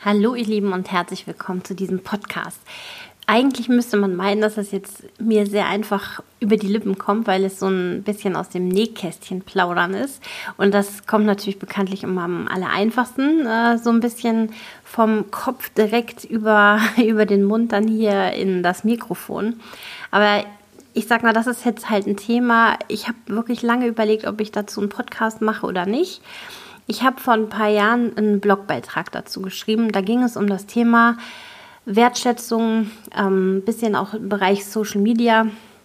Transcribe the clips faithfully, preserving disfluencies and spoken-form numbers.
Hallo ihr Lieben und herzlich willkommen zu diesem Podcast. Eigentlich müsste man meinen, dass es jetzt mir sehr einfach über die Lippen kommt, weil es so ein bisschen aus dem Nähkästchen plaudern ist. Und das kommt natürlich bekanntlich immer am allereinfachsten, äh, so ein bisschen vom Kopf direkt über, über den Mund dann hier in das Mikrofon. Aber ich sag mal, das ist jetzt halt ein Thema. Ich habe wirklich lange überlegt, ob ich dazu einen Podcast mache oder nicht. Ich habe vor ein paar Jahren einen Blogbeitrag dazu geschrieben. Da ging es um das Thema Wertschätzung, ein ähm, bisschen auch im Bereich Social Media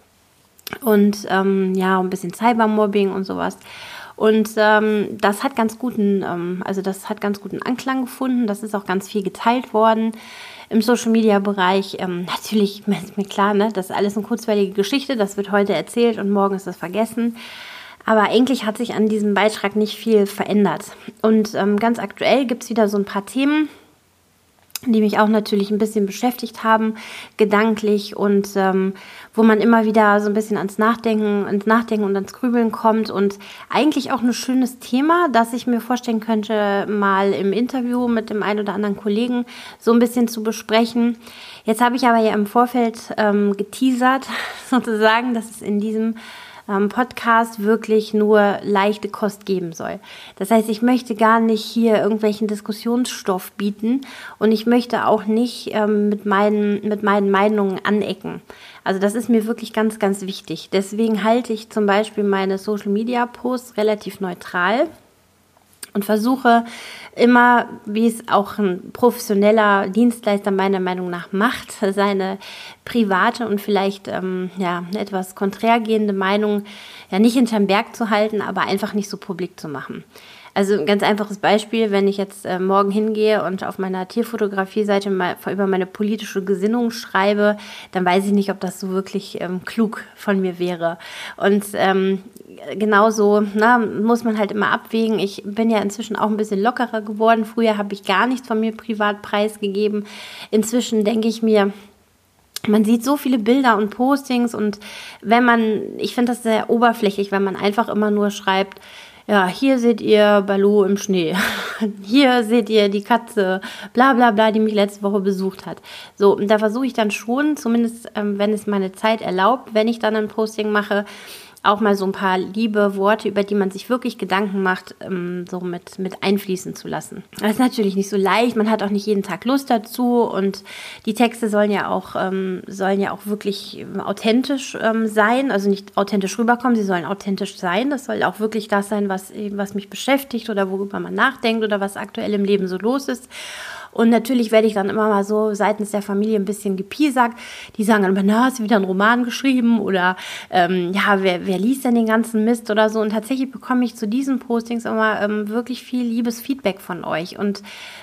und ähm, ja, ein bisschen Cybermobbing und sowas. Und ähm, das hat ganz guten, ähm, also das hat ganz guten Anklang gefunden. Das ist auch ganz viel geteilt worden im Social Media Bereich. Ähm, natürlich ist mir klar, ne, das ist alles eine kurzweilige Geschichte. Das wird heute erzählt und morgen ist das vergessen. Aber eigentlich hat sich an diesem Beitrag nicht viel verändert. Und ähm, ganz aktuell gibt es wieder so ein paar Themen, die mich auch natürlich ein bisschen beschäftigt haben, gedanklich und ähm, wo man immer wieder so ein bisschen ans Nachdenken, ins Nachdenken und ans Grübeln kommt und eigentlich auch ein schönes Thema, das ich mir vorstellen könnte, mal im Interview mit dem einen oder anderen Kollegen so ein bisschen zu besprechen. Jetzt habe ich aber ja im Vorfeld ähm, geteasert, sozusagen, dass es in diesem Podcast wirklich nur leichte Kost geben soll. Das heißt, ich möchte gar nicht hier irgendwelchen Diskussionsstoff bieten und ich möchte auch nicht ähm, mit meinen, mit meinen Meinungen anecken. Also das ist mir wirklich ganz, ganz wichtig. Deswegen halte ich zum Beispiel meine Social-Media-Posts relativ neutral und versuche immer, wie es auch ein professioneller Dienstleister meiner Meinung nach macht, seine private und vielleicht ähm, ja, eine etwas konträr gehende Meinung ja nicht hinterm Berg zu halten, aber einfach nicht so publik zu machen. Also ein ganz einfaches Beispiel, wenn ich jetzt äh, morgen hingehe und auf meiner Tierfotografie-Seite mal über meine politische Gesinnung schreibe, dann weiß ich nicht, ob das so wirklich ähm, klug von mir wäre. Und ähm, genauso na, muss man halt immer abwägen. Ich bin ja inzwischen auch ein bisschen lockerer geworden. Früher habe ich gar nichts von mir privat preisgegeben. Inzwischen denke ich mir, man sieht so viele Bilder und Postings und wenn man, ich finde das sehr oberflächlich, wenn man einfach immer nur schreibt, ja, hier seht ihr Baloo im Schnee, hier seht ihr die Katze, bla bla bla, die mich letzte Woche besucht hat. So, und da versuche ich dann schon, zumindest ähm, wenn es meine Zeit erlaubt, wenn ich dann ein Posting mache, auch mal so ein paar liebe Worte, über die man sich wirklich Gedanken macht, ähm, so mit, mit einfließen zu lassen. Das ist natürlich nicht so leicht, man hat auch nicht jeden Tag Lust dazu und die Texte sollen ja auch, ähm, sollen ja auch wirklich authentisch ähm, sein, also nicht authentisch rüberkommen, sie sollen authentisch sein, das soll auch wirklich das sein, was, was mich beschäftigt oder worüber man nachdenkt oder was aktuell im Leben so los ist. Und natürlich werde ich dann immer mal so seitens der Familie ein bisschen gepiesackt. Die sagen dann, na, hast du wieder einen Roman geschrieben? Oder ähm, ja, wer, wer liest denn den ganzen Mist oder so? Und tatsächlich bekomme ich zu diesen Postings immer ähm, wirklich viel liebes Feedback von euch. Und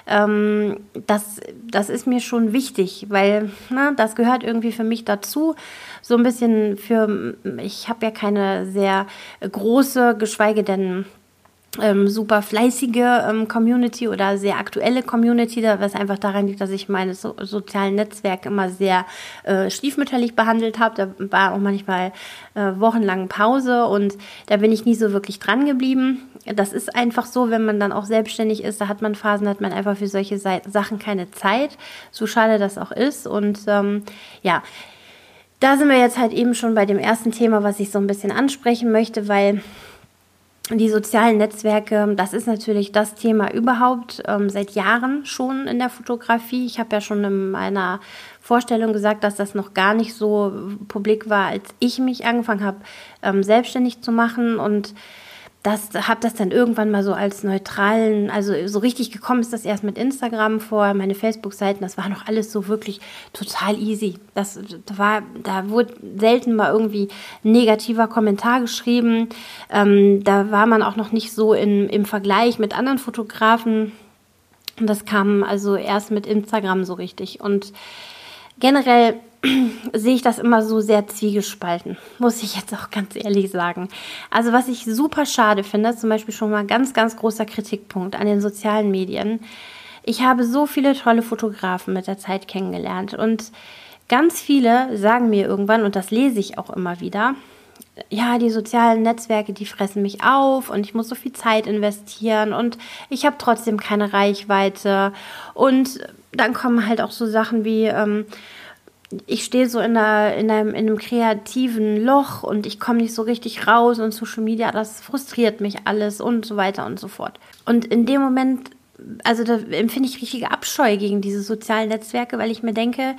ähm, das, das ist mir schon wichtig, weil na, das gehört irgendwie für mich dazu. So ein bisschen für, ich habe ja keine sehr große, geschweige denn Ähm, super fleißige ähm, Community oder sehr aktuelle Community, was einfach daran liegt, dass ich meine so, sozialen Netzwerke immer sehr äh, stiefmütterlich behandelt habe. Da war auch manchmal äh, wochenlang Pause und da bin ich nie so wirklich dran geblieben. Das ist einfach so, wenn man dann auch selbstständig ist, da hat man Phasen, da hat man einfach für solche Sachen keine Zeit, so schade das auch ist. Und ähm, ja, da sind wir jetzt halt eben schon bei dem ersten Thema, was ich so ein bisschen ansprechen möchte, weil die sozialen Netzwerke, das ist natürlich das Thema überhaupt, ähm, seit Jahren schon in der Fotografie. Ich habe ja schon in meiner Vorstellung gesagt, dass das noch gar nicht so publik war, als ich mich angefangen habe, ähm, selbstständig zu machen und das habe das dann irgendwann mal so als neutralen, also so richtig gekommen ist das erst mit Instagram vor, meine Facebook-Seiten, das war noch alles so wirklich total easy. Das war, da wurde selten mal irgendwie ein negativer Kommentar geschrieben. Ähm, da war man auch noch nicht so in, im Vergleich mit anderen Fotografen. Und das kam also erst mit Instagram so richtig. Und generell sehe ich das immer so sehr zwiegespalten, muss ich jetzt auch ganz ehrlich sagen. Also was ich super schade finde, zum Beispiel schon mal ein ganz, ganz großer Kritikpunkt an den sozialen Medien. Ich habe so viele tolle Fotografen mit der Zeit kennengelernt und ganz viele sagen mir irgendwann, und das lese ich auch immer wieder, ja, die sozialen Netzwerke, die fressen mich auf und ich muss so viel Zeit investieren und ich habe trotzdem keine Reichweite. Und dann kommen halt auch so Sachen wie, ähm, ich stehe so in, einer, in, einem, in einem kreativen Loch und ich komme nicht so richtig raus und Social Media, das frustriert mich alles und so weiter und so fort. Und in dem Moment, also da empfinde ich richtige Abscheu gegen diese sozialen Netzwerke, weil ich mir denke,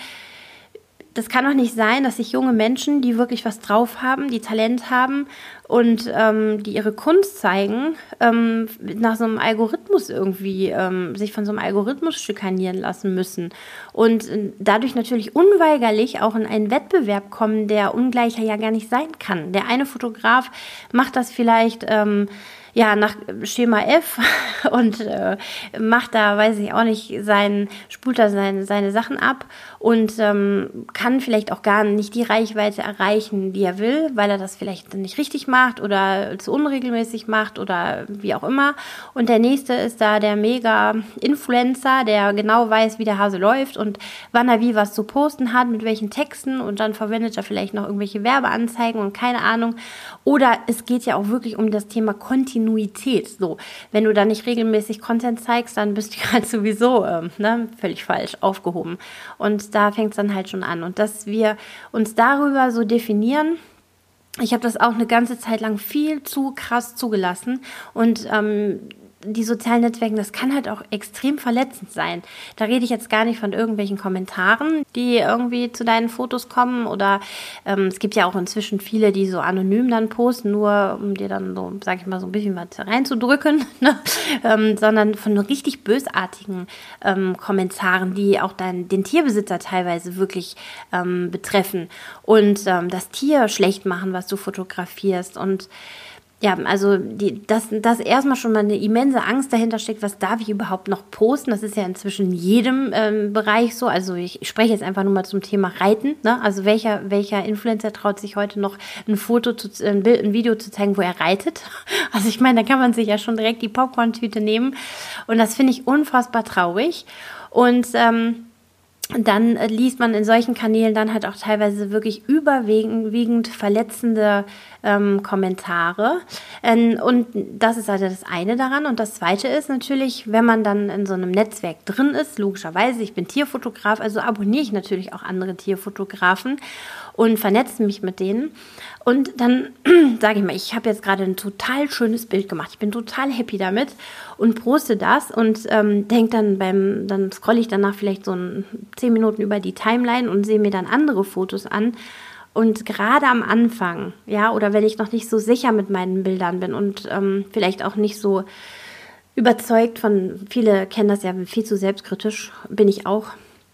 das kann doch nicht sein, dass sich junge Menschen, die wirklich was drauf haben, die Talent haben und ähm, die ihre Kunst zeigen, ähm, nach so einem Algorithmus irgendwie, ähm, sich von so einem Algorithmus schikanieren lassen müssen. Und äh, dadurch natürlich unweigerlich auch in einen Wettbewerb kommen, der ungleicher ja gar nicht sein kann. Der eine Fotograf macht das vielleicht ähm, ja, nach Schema F und äh, macht da, weiß ich auch nicht, sein, spult da seine, seine Sachen ab und ähm, kann vielleicht auch gar nicht die Reichweite erreichen, die er will, weil er das vielleicht nicht richtig macht oder zu unregelmäßig macht oder wie auch immer. Und der nächste ist da der Mega-Influencer, der genau weiß, wie der Hase läuft und wann er wie was zu posten hat, mit welchen Texten und dann verwendet er vielleicht noch irgendwelche Werbeanzeigen und keine Ahnung. Oder es geht ja auch wirklich um das Thema Kontinuität. So, wenn du da nicht regelmäßig Content zeigst, dann bist du halt sowieso ähm, ne, völlig falsch aufgehoben. Und da fängt es dann halt schon an. Und dass wir uns darüber so definieren, ich habe das auch eine ganze Zeit lang viel zu krass zugelassen und ähm, die sozialen Netzwerke, das kann halt auch extrem verletzend sein. Da rede ich jetzt gar nicht von irgendwelchen Kommentaren, die irgendwie zu deinen Fotos kommen oder ähm, es gibt ja auch inzwischen viele, die so anonym dann posten, nur um dir dann so, sag ich mal, so ein bisschen was reinzudrücken, ne? ähm, sondern von richtig bösartigen ähm, Kommentaren, die auch dann den Tierbesitzer teilweise wirklich ähm, betreffen und ähm, das Tier schlecht machen, was du fotografierst und ja, also die, dass, dass erstmal schon mal eine immense Angst dahinter steckt, was darf ich überhaupt noch posten? Das ist ja inzwischen in jedem ähm, Bereich so. Also ich, ich spreche jetzt einfach nur mal zum Thema Reiten. Ne? Also welcher, welcher Influencer traut sich heute noch ein Foto, zu, ein, Bild, ein Video zu zeigen, wo er reitet? Also ich meine, da kann man sich ja schon direkt die Popcorn-Tüte nehmen. Und das finde ich unfassbar traurig. Und ähm, dann äh, liest man in solchen Kanälen dann halt auch teilweise wirklich überwiegend verletzende ähm, Kommentare. Ähm, und das ist also das eine daran. Und das zweite ist natürlich, wenn man dann in so einem Netzwerk drin ist, logischerweise, ich bin Tierfotograf, also abonniere ich natürlich auch andere Tierfotografen und vernetze mich mit denen. Und dann sage ich mal, ich habe jetzt gerade ein total schönes Bild gemacht. Ich bin total happy damit und poste das und ähm, denke dann beim, dann scrolle ich danach vielleicht so ein, zehn Minuten über die Timeline und sehe mir dann andere Fotos an. Und gerade am Anfang, ja, oder wenn ich noch nicht so sicher mit meinen Bildern bin und ähm, vielleicht auch nicht so überzeugt von, viele kennen das ja viel zu selbstkritisch, bin ich auch.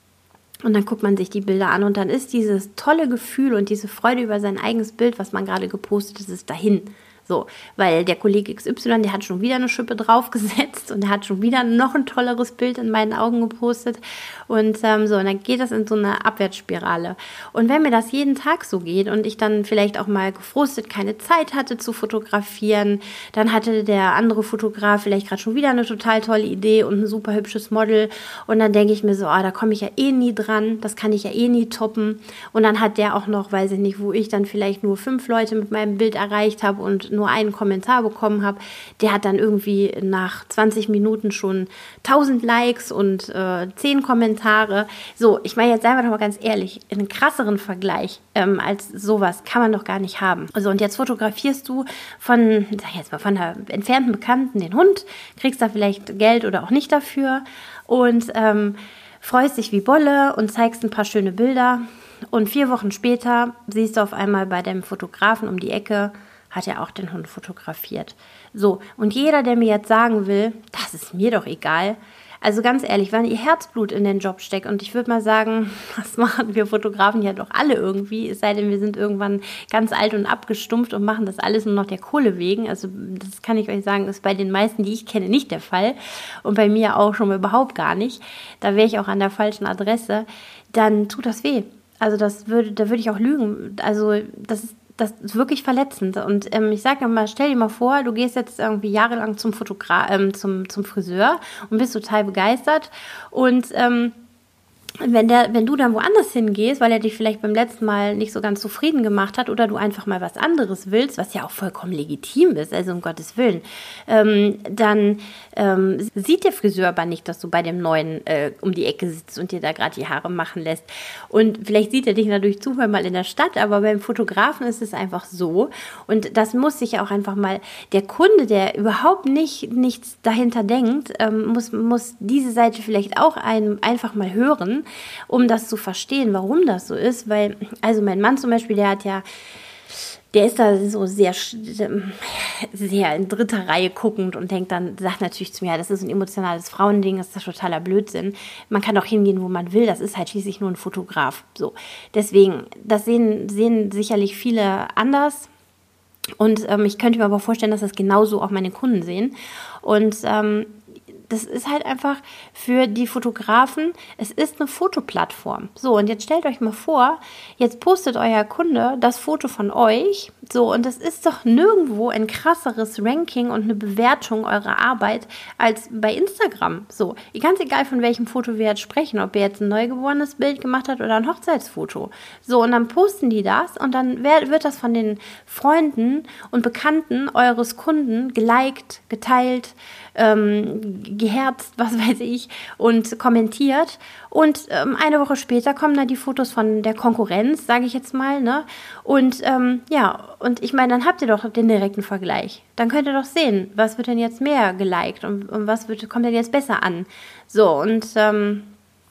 Und dann guckt man sich die Bilder an und dann ist dieses tolle Gefühl und diese Freude über sein eigenes Bild, was man gerade gepostet hat, ist dahin. So, weil der Kollege X Y, der hat schon wieder eine Schippe draufgesetzt und der hat schon wieder noch ein tolleres Bild in meinen Augen gepostet und ähm, so, und dann geht das in so eine Abwärtsspirale. Und wenn mir das jeden Tag so geht und ich dann vielleicht auch mal gefrustet keine Zeit hatte zu fotografieren, dann hatte der andere Fotograf vielleicht gerade schon wieder eine total tolle Idee und ein super hübsches Model und dann denke ich mir so, ah, da komme ich ja eh nie dran, das kann ich ja eh nie toppen und dann hat der auch noch, weiß ich nicht, wo ich dann vielleicht nur fünf Leute mit meinem Bild erreicht habe und nur einen Kommentar bekommen habe, der hat dann irgendwie nach zwanzig Minuten schon tausend Likes und äh, zehn Kommentare. So, ich meine jetzt einfach noch mal ganz ehrlich, einen krasseren Vergleich ähm, als sowas kann man doch gar nicht haben. Also und jetzt fotografierst du von, sag ich jetzt mal, von der entfernten Bekannten den Hund, kriegst da vielleicht Geld oder auch nicht dafür und ähm, freust dich wie Bolle und zeigst ein paar schöne Bilder und vier Wochen später siehst du auf einmal bei dem Fotografen um die Ecke, hat er auch den Hund fotografiert. So, und jeder, der mir jetzt sagen will, das ist mir doch egal, also ganz ehrlich, wenn ihr Herzblut in den Job steckt und ich würde mal sagen, das machen wir Fotografen ja doch alle irgendwie, es sei denn, wir sind irgendwann ganz alt und abgestumpft und machen das alles nur noch der Kohle wegen, also das kann ich euch sagen, ist bei den meisten, die ich kenne, nicht der Fall und bei mir auch schon überhaupt gar nicht, da wäre ich auch an der falschen Adresse, dann tut das weh. Also das würde, da würde ich auch lügen, also das ist Das ist wirklich verletzend. Und ähm, ich sage mal, stell dir mal vor, du gehst jetzt irgendwie jahrelang zum Fotogra- ähm, zum, zum Friseur und bist total begeistert. Und ähm, wenn der, wenn du dann woanders hingehst, weil er dich vielleicht beim letzten Mal nicht so ganz zufrieden gemacht hat oder du einfach mal was anderes willst, was ja auch vollkommen legitim ist, also um Gottes Willen, ähm, dann ähm, sieht der Friseur aber nicht, dass du bei dem Neuen äh, um die Ecke sitzt und dir da gerade die Haare machen lässt. Und vielleicht sieht er dich natürlich Zufall mal in der Stadt, aber beim Fotografen ist es einfach so. Und das muss sich auch einfach mal, der Kunde, der überhaupt nicht nichts dahinter denkt, ähm, muss, muss diese Seite vielleicht auch ein, einfach mal hören, um das zu verstehen, warum das so ist, weil, also mein Mann zum Beispiel, der hat ja, der ist da so sehr, sehr in dritter Reihe guckend und denkt dann, sagt natürlich zu mir, ja, das ist ein emotionales Frauending, das ist totaler Blödsinn. Man kann doch hingehen, wo man will, das ist halt schließlich nur ein Fotograf. So, deswegen, das sehen, sehen sicherlich viele anders. Und ähm, ich könnte mir aber vorstellen, dass das genauso auch meine Kunden sehen. Und ähm, das ist halt einfach für die Fotografen, es ist eine Fotoplattform. So, und jetzt stellt euch mal vor, jetzt postet euer Kunde das Foto von euch. So, und das ist doch nirgendwo ein krasseres Ranking und eine Bewertung eurer Arbeit als bei Instagram. So, ganz egal, von welchem Foto wir jetzt sprechen, ob ihr jetzt ein neugeborenes Bild gemacht habt oder ein Hochzeitsfoto. So, und dann posten die das und dann wird das von den Freunden und Bekannten eures Kunden geliked, geteilt, ähm, geherzt, was weiß ich, und kommentiert. Und ähm, eine Woche später kommen dann die Fotos von der Konkurrenz, sage ich jetzt mal, ne? Und ähm, ja, und ich meine, dann habt ihr doch den direkten Vergleich. Dann könnt ihr doch sehen, was wird denn jetzt mehr geliked und, und was wird, kommt denn jetzt besser an. So, und ähm,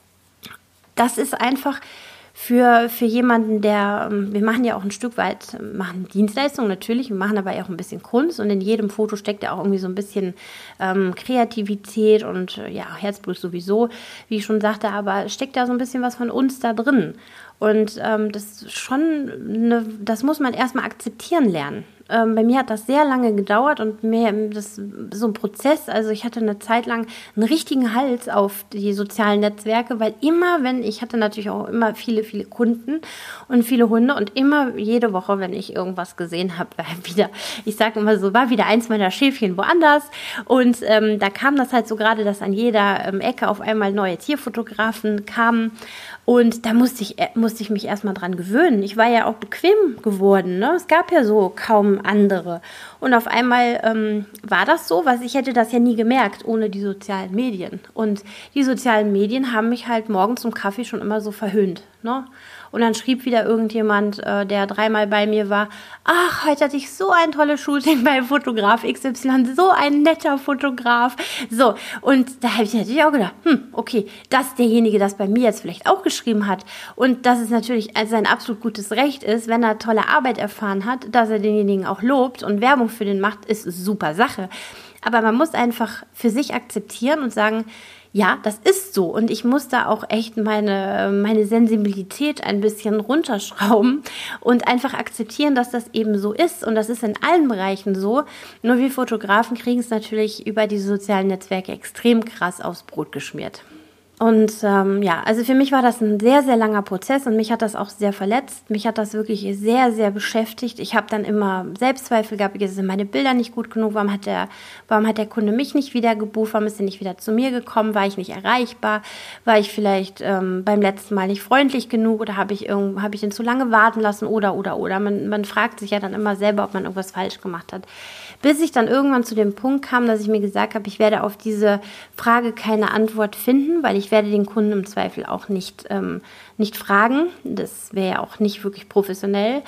das ist einfach für, für jemanden, der, wir machen ja auch ein Stück weit, machen Dienstleistungen natürlich, wir machen aber auch ein bisschen Kunst und in jedem Foto steckt ja auch irgendwie so ein bisschen ähm, Kreativität und ja, Herzblut sowieso, wie ich schon sagte, aber steckt da so ein bisschen was von uns da drin. Und ähm, das ist schon, eine, das muss man erstmal akzeptieren lernen. Ähm, bei mir hat das sehr lange gedauert und mir das so ein Prozess, also ich hatte eine Zeit lang einen richtigen Hals auf die sozialen Netzwerke, weil immer, wenn, ich hatte natürlich auch immer viele, viele Kunden und viele Hunde und immer jede Woche, wenn ich irgendwas gesehen habe, war wieder, ich sage immer so, war wieder eins meiner Schäfchen woanders und ähm, da kam das halt so gerade, dass an jeder ähm, Ecke auf einmal neue Tierfotografen kamen und da musste ich, musste ich mich erstmal dran gewöhnen. Ich war ja auch bequem geworden, ne? Es gab ja so kaum andere. Und auf einmal ähm, war das so, was ich hätte das ja nie gemerkt ohne die sozialen Medien. Und die sozialen Medien haben mich halt morgens zum Kaffee schon immer so verhöhnt, ne? Und dann schrieb wieder irgendjemand, äh, der dreimal bei mir war, ach, heute hatte ich so ein tolles Shooting bei Fotograf X Y, so ein netter Fotograf. So, und da habe ich natürlich auch gedacht, hm, okay, dass derjenige das bei mir jetzt vielleicht auch geschrieben hat und dass es natürlich sein absolut gutes Recht ist, wenn er tolle Arbeit erfahren hat, dass er denjenigen auch lobt und Werbung für den macht, ist super Sache. Aber man muss einfach für sich akzeptieren und sagen, ja, das ist so und ich muss da auch echt meine, meine Sensibilität ein bisschen runterschrauben und einfach akzeptieren, dass das eben so ist und das ist in allen Bereichen so. Nur wir Fotografen kriegen es natürlich über die sozialen Netzwerke extrem krass aufs Brot geschmiert. Und ähm, ja, also für mich war das ein sehr, sehr langer Prozess und mich hat das auch sehr verletzt. Mich hat das wirklich sehr, sehr beschäftigt. Ich habe dann immer Selbstzweifel gehabt, sind meine Bilder nicht gut genug, warum hat der, warum hat der Kunde mich nicht wieder gebucht, warum ist er nicht wieder zu mir gekommen, war ich nicht erreichbar, war ich vielleicht ähm, beim letzten Mal nicht freundlich genug oder habe ich, irgend, hab ich den zu lange warten lassen oder, oder, oder. Man, man fragt sich ja dann immer selber, ob man irgendwas falsch gemacht hat. Bis ich dann irgendwann zu dem Punkt kam, dass ich mir gesagt habe, ich werde auf diese Frage keine Antwort finden, weil ich werde den Kunden im Zweifel auch nicht, ähm, nicht fragen. Das wäre ja auch nicht wirklich professionell.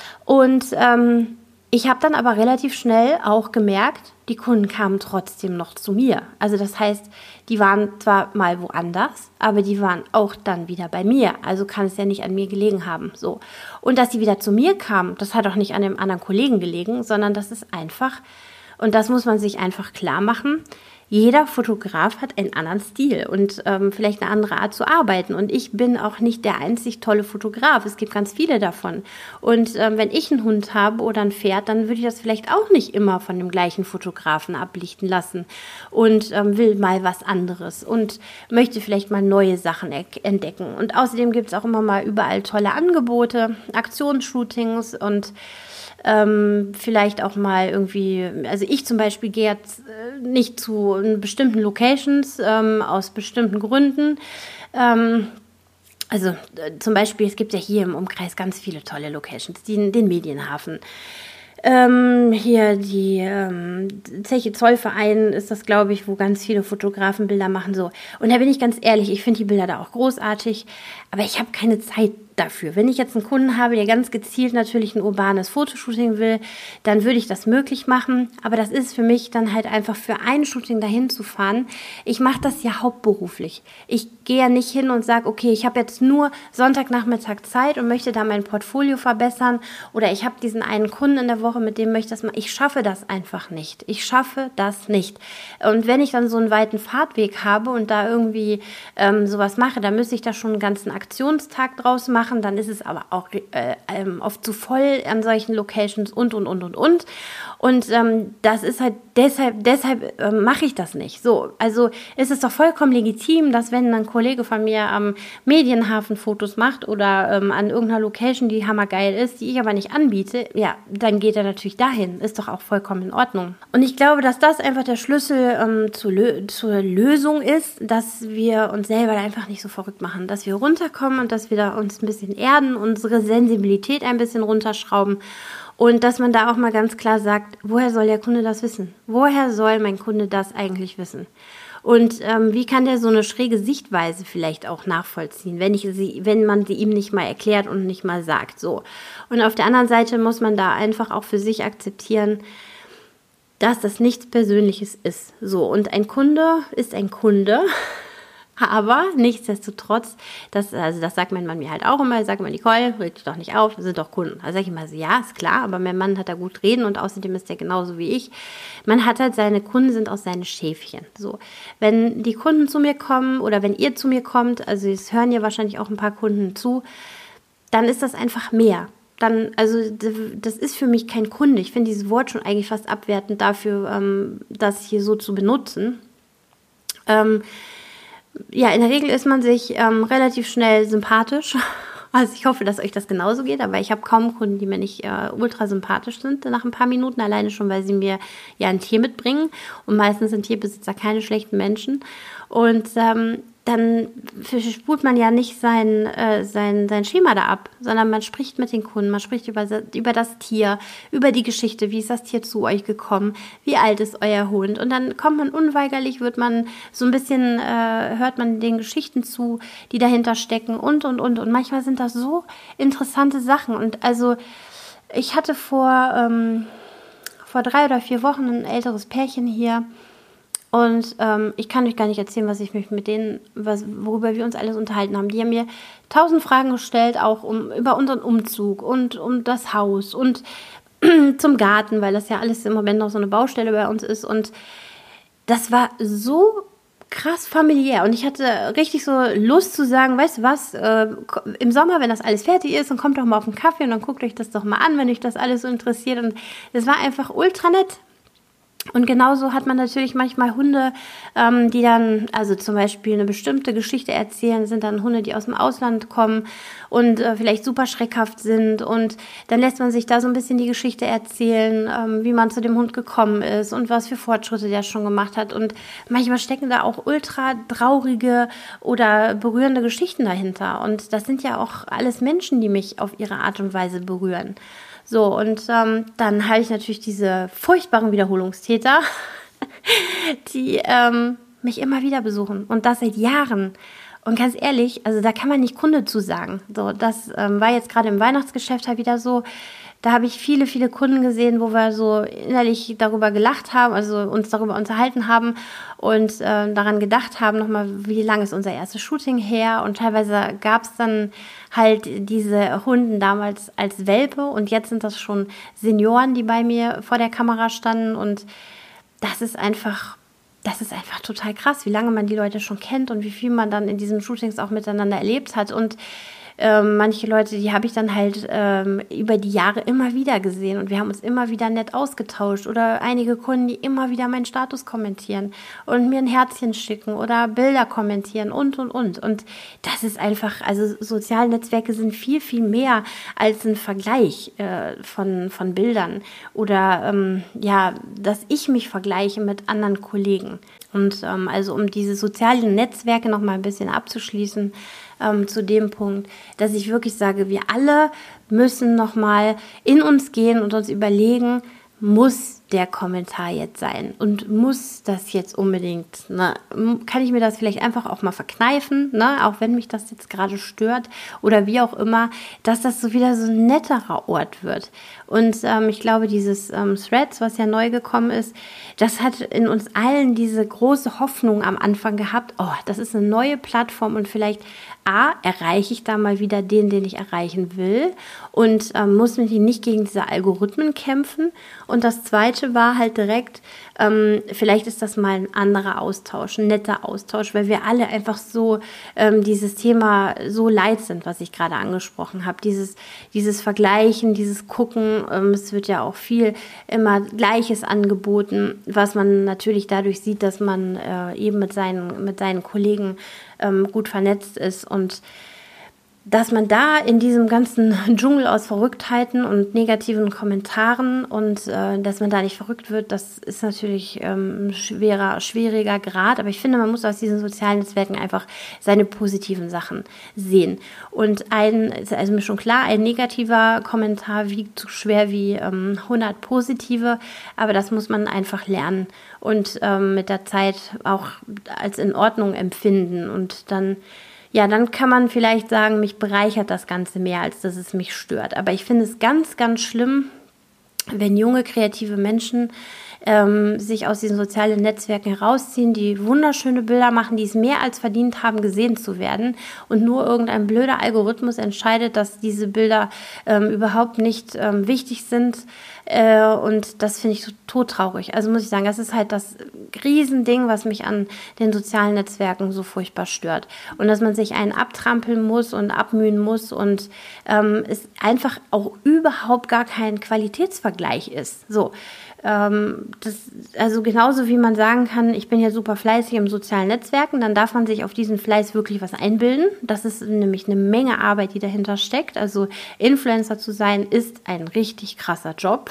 Und ähm, ich habe dann aber relativ schnell auch gemerkt, die Kunden kamen trotzdem noch zu mir. Also das heißt, die waren zwar mal woanders, aber die waren auch dann wieder bei mir. Also kann es ja nicht an mir gelegen haben. So. Und dass sie wieder zu mir kamen, das hat auch nicht an dem anderen Kollegen gelegen, sondern das ist einfach, und das muss man sich einfach klar machen, jeder Fotograf hat einen anderen Stil und ähm, vielleicht eine andere Art zu arbeiten. Und ich bin auch nicht der einzig tolle Fotograf. Es gibt ganz viele davon. Und ähm, wenn ich einen Hund habe oder ein Pferd, dann würde ich das vielleicht auch nicht immer von dem gleichen Fotografen ablichten lassen und ähm, will mal was anderes und möchte vielleicht mal neue Sachen e- entdecken. Und außerdem gibt es auch immer mal überall tolle Angebote, Aktionsshootings und Ähm, vielleicht auch mal irgendwie, also ich zum Beispiel gehe jetzt äh, nicht zu bestimmten Locations ähm, aus bestimmten Gründen. Ähm, Also äh, zum Beispiel, es gibt ja hier im Umkreis ganz viele tolle Locations, die, den Medienhafen. Ähm, hier die ähm, Zeche Zollverein ist das, glaube ich, wo ganz viele Fotografen Bilder machen. So. Und da bin ich ganz ehrlich, ich finde die Bilder da auch großartig, aber ich habe keine Zeit dafür. Wenn ich jetzt einen Kunden habe, der ganz gezielt natürlich ein urbanes Fotoshooting will, dann würde ich das möglich machen. Aber das ist für mich dann halt einfach für ein Shooting dahin zu fahren. Ich mache das ja hauptberuflich. Ich gehe ja nicht hin und sage, okay, ich habe jetzt nur Sonntagnachmittag Zeit und möchte da mein Portfolio verbessern oder ich habe diesen einen Kunden in der Woche, mit dem möchte ich das machen. Ich schaffe das einfach nicht. Ich schaffe das nicht. Und wenn ich dann so einen weiten Fahrtweg habe und da irgendwie ähm, sowas mache, dann müsste ich da schon einen ganzen Aktionstag draus machen. Dann ist es aber auch äh, ähm, oft zu voll an solchen Locations und, und, und, und, und. Und ähm, das ist halt deshalb, deshalb äh, mache ich das nicht. So, also ist es doch vollkommen legitim, dass wenn ein Kollege von mir am Medienhafen Fotos macht oder ähm, an irgendeiner Location, die hammergeil ist, die ich aber nicht anbiete, ja, dann geht er natürlich dahin. Ist doch auch vollkommen in Ordnung. Und ich glaube, dass das einfach der Schlüssel ähm, zu lö- zur Lösung ist, dass wir uns selber da einfach nicht so verrückt machen, dass wir runterkommen und dass wir da uns ein bisschen erden, unsere Sensibilität ein bisschen runterschrauben und dass man da auch mal ganz klar sagt, woher soll der Kunde das wissen? Woher soll mein Kunde das eigentlich wissen? Und ähm, wie kann der so eine schräge Sichtweise vielleicht auch nachvollziehen, wenn, ich sie, wenn man sie ihm nicht mal erklärt und nicht mal sagt? So. Und auf der anderen Seite muss man da einfach auch für sich akzeptieren, dass das nichts Persönliches ist. So. Und ein Kunde ist ein Kunde. Aber nichtsdestotrotz, das, also das sagt mein Mann mir halt auch immer, sagt man, Nicole, reg dich doch nicht auf, wir sind doch Kunden. Also sage ich immer so, ja, ist klar, aber mein Mann hat da gut reden und außerdem ist der genauso wie ich. Man hat halt, seine Kunden sind auch seine Schäfchen. So, wenn die Kunden zu mir kommen oder wenn ihr zu mir kommt, also es hören ja wahrscheinlich auch ein paar Kunden zu, dann ist das einfach mehr. Dann, also das ist für mich kein Kunde. Ich finde dieses Wort schon eigentlich fast abwertend dafür, ähm, das hier so zu benutzen. Ähm, Ja, in der Regel ist man sich ähm, relativ schnell sympathisch. Also ich hoffe, dass euch das genauso geht, aber ich habe kaum Kunden, die mir nicht äh, ultra sympathisch sind nach ein paar Minuten, alleine schon, weil sie mir ja ein Tier mitbringen. Und meistens sind Tierbesitzer keine schlechten Menschen. Und ähm, dann spult man ja nicht sein, äh, sein, sein Schema da ab, sondern man spricht mit den Kunden, man spricht über, über das Tier, über die Geschichte, wie ist das Tier zu euch gekommen, wie alt ist euer Hund. Und dann kommt man unweigerlich, wird man so ein bisschen, äh, hört man den Geschichten zu, die dahinter stecken und, und, und. Und manchmal sind das so interessante Sachen. Und also ich hatte vor, ähm, vor drei oder vier Wochen ein älteres Pärchen hier. Und ähm, ich kann euch gar nicht erzählen, was ich mich mit denen, was, worüber wir uns alles unterhalten haben. Die haben mir tausend Fragen gestellt, auch um, über unseren Umzug und um das Haus und zum Garten, weil das ja alles im Moment noch so eine Baustelle bei uns ist. Und das war so krass familiär. Und ich hatte richtig so Lust zu sagen, weißt du was, äh, im Sommer, wenn das alles fertig ist, dann kommt doch mal auf einen Kaffee und dann guckt euch das doch mal an, wenn euch das alles so interessiert. Und es war einfach ultra nett. Und genauso hat man natürlich manchmal Hunde, ähm, die dann, also zum Beispiel eine bestimmte Geschichte erzählen, sind dann Hunde, die aus dem Ausland kommen und äh, vielleicht super schreckhaft sind. Und dann lässt man sich da so ein bisschen die Geschichte erzählen, ähm, wie man zu dem Hund gekommen ist und was für Fortschritte der schon gemacht hat. Und manchmal stecken da auch ultra traurige oder berührende Geschichten dahinter. Und das sind ja auch alles Menschen, die mich auf ihre Art und Weise berühren. So, und ähm, dann habe ich natürlich diese furchtbaren Wiederholungstäter, die ähm, mich immer wieder besuchen und das seit Jahren. Und ganz ehrlich, also da kann man nicht Kunde zu sagen. So, das ähm, war jetzt gerade im Weihnachtsgeschäft halt wieder so. Da habe ich viele, viele Kunden gesehen, wo wir so innerlich darüber gelacht haben, also uns darüber unterhalten haben und äh, daran gedacht haben, nochmal, wie lange ist unser erstes Shooting her. Und teilweise gab es dann halt diese Hunden damals als Welpe und jetzt sind das schon Senioren, die bei mir vor der Kamera standen. Und das ist einfach, das ist einfach total krass, wie lange man die Leute schon kennt und wie viel man dann in diesen Shootings auch miteinander erlebt hat. Und Ähm, manche Leute, die habe ich dann halt ähm, über die Jahre immer wieder gesehen und wir haben uns immer wieder nett ausgetauscht oder einige Kunden, die immer wieder meinen Status kommentieren und mir ein Herzchen schicken oder Bilder kommentieren und, und, und. Und das ist einfach, also soziale Netzwerke sind viel, viel mehr als ein Vergleich äh, von, von Bildern oder ähm, ja, dass ich mich vergleiche mit anderen Kollegen. Und ähm, also um diese sozialen Netzwerke noch mal ein bisschen abzuschließen, ähm, zu dem Punkt, dass ich wirklich sage, wir alle müssen nochmal in uns gehen und uns überlegen, muss der Kommentar jetzt sein und muss das jetzt unbedingt, ne? Kann ich mir das vielleicht einfach auch mal verkneifen, ne? Auch wenn mich das jetzt gerade stört oder wie auch immer, dass das so wieder so ein netterer Ort wird. Und ähm, ich glaube, dieses ähm, Threads, was ja neu gekommen ist, das hat in uns allen diese große Hoffnung am Anfang gehabt, oh, das ist eine neue Plattform und vielleicht A, erreiche ich da mal wieder den, den ich erreichen will und ähm, muss mich nicht gegen diese Algorithmen kämpfen. Und das Zweite war halt direkt, ähm, vielleicht ist das mal ein anderer Austausch, ein netter Austausch, weil wir alle einfach so ähm, dieses Thema so leid sind, was ich gerade angesprochen habe. Dieses, dieses Vergleichen, dieses Gucken, ähm, es wird ja auch viel immer Gleiches angeboten, was man natürlich dadurch sieht, dass man äh, eben mit seinen, mit seinen Kollegen ähm, gut vernetzt ist und dass man da in diesem ganzen Dschungel aus Verrücktheiten und negativen Kommentaren und äh, dass man da nicht verrückt wird, das ist natürlich ähm, ein schwerer, schwieriger Grad. Aber ich finde, man muss aus diesen sozialen Netzwerken einfach seine positiven Sachen sehen. Und ein, also mir schon klar, ein negativer Kommentar wiegt so schwer wie ähm, hundert positive, aber das muss man einfach lernen und ähm, mit der Zeit auch als in Ordnung empfinden und dann Ja, dann kann man vielleicht sagen, mich bereichert das Ganze mehr, als dass es mich stört. Aber ich finde es ganz, ganz schlimm, wenn junge, kreative Menschen ähm, sich aus diesen sozialen Netzwerken herausziehen, die wunderschöne Bilder machen, die es mehr als verdient haben, gesehen zu werden. Und nur irgendein blöder Algorithmus entscheidet, dass diese Bilder ähm, überhaupt nicht ähm, wichtig sind. Äh, und das finde ich so todtraurig. Also muss ich sagen, das ist halt das Riesending, was mich an den sozialen Netzwerken so furchtbar stört. Und dass man sich einen abtrampeln muss und abmühen muss und ähm, es einfach auch überhaupt gar kein Qualitätsvergleich ist. So. Ähm, das, also genauso wie man sagen kann, ich bin ja super fleißig im sozialen Netzwerken, dann darf man sich auf diesen Fleiß wirklich was einbilden. Das ist nämlich eine Menge Arbeit, die dahinter steckt. Also Influencer zu sein, ist ein richtig krasser Job.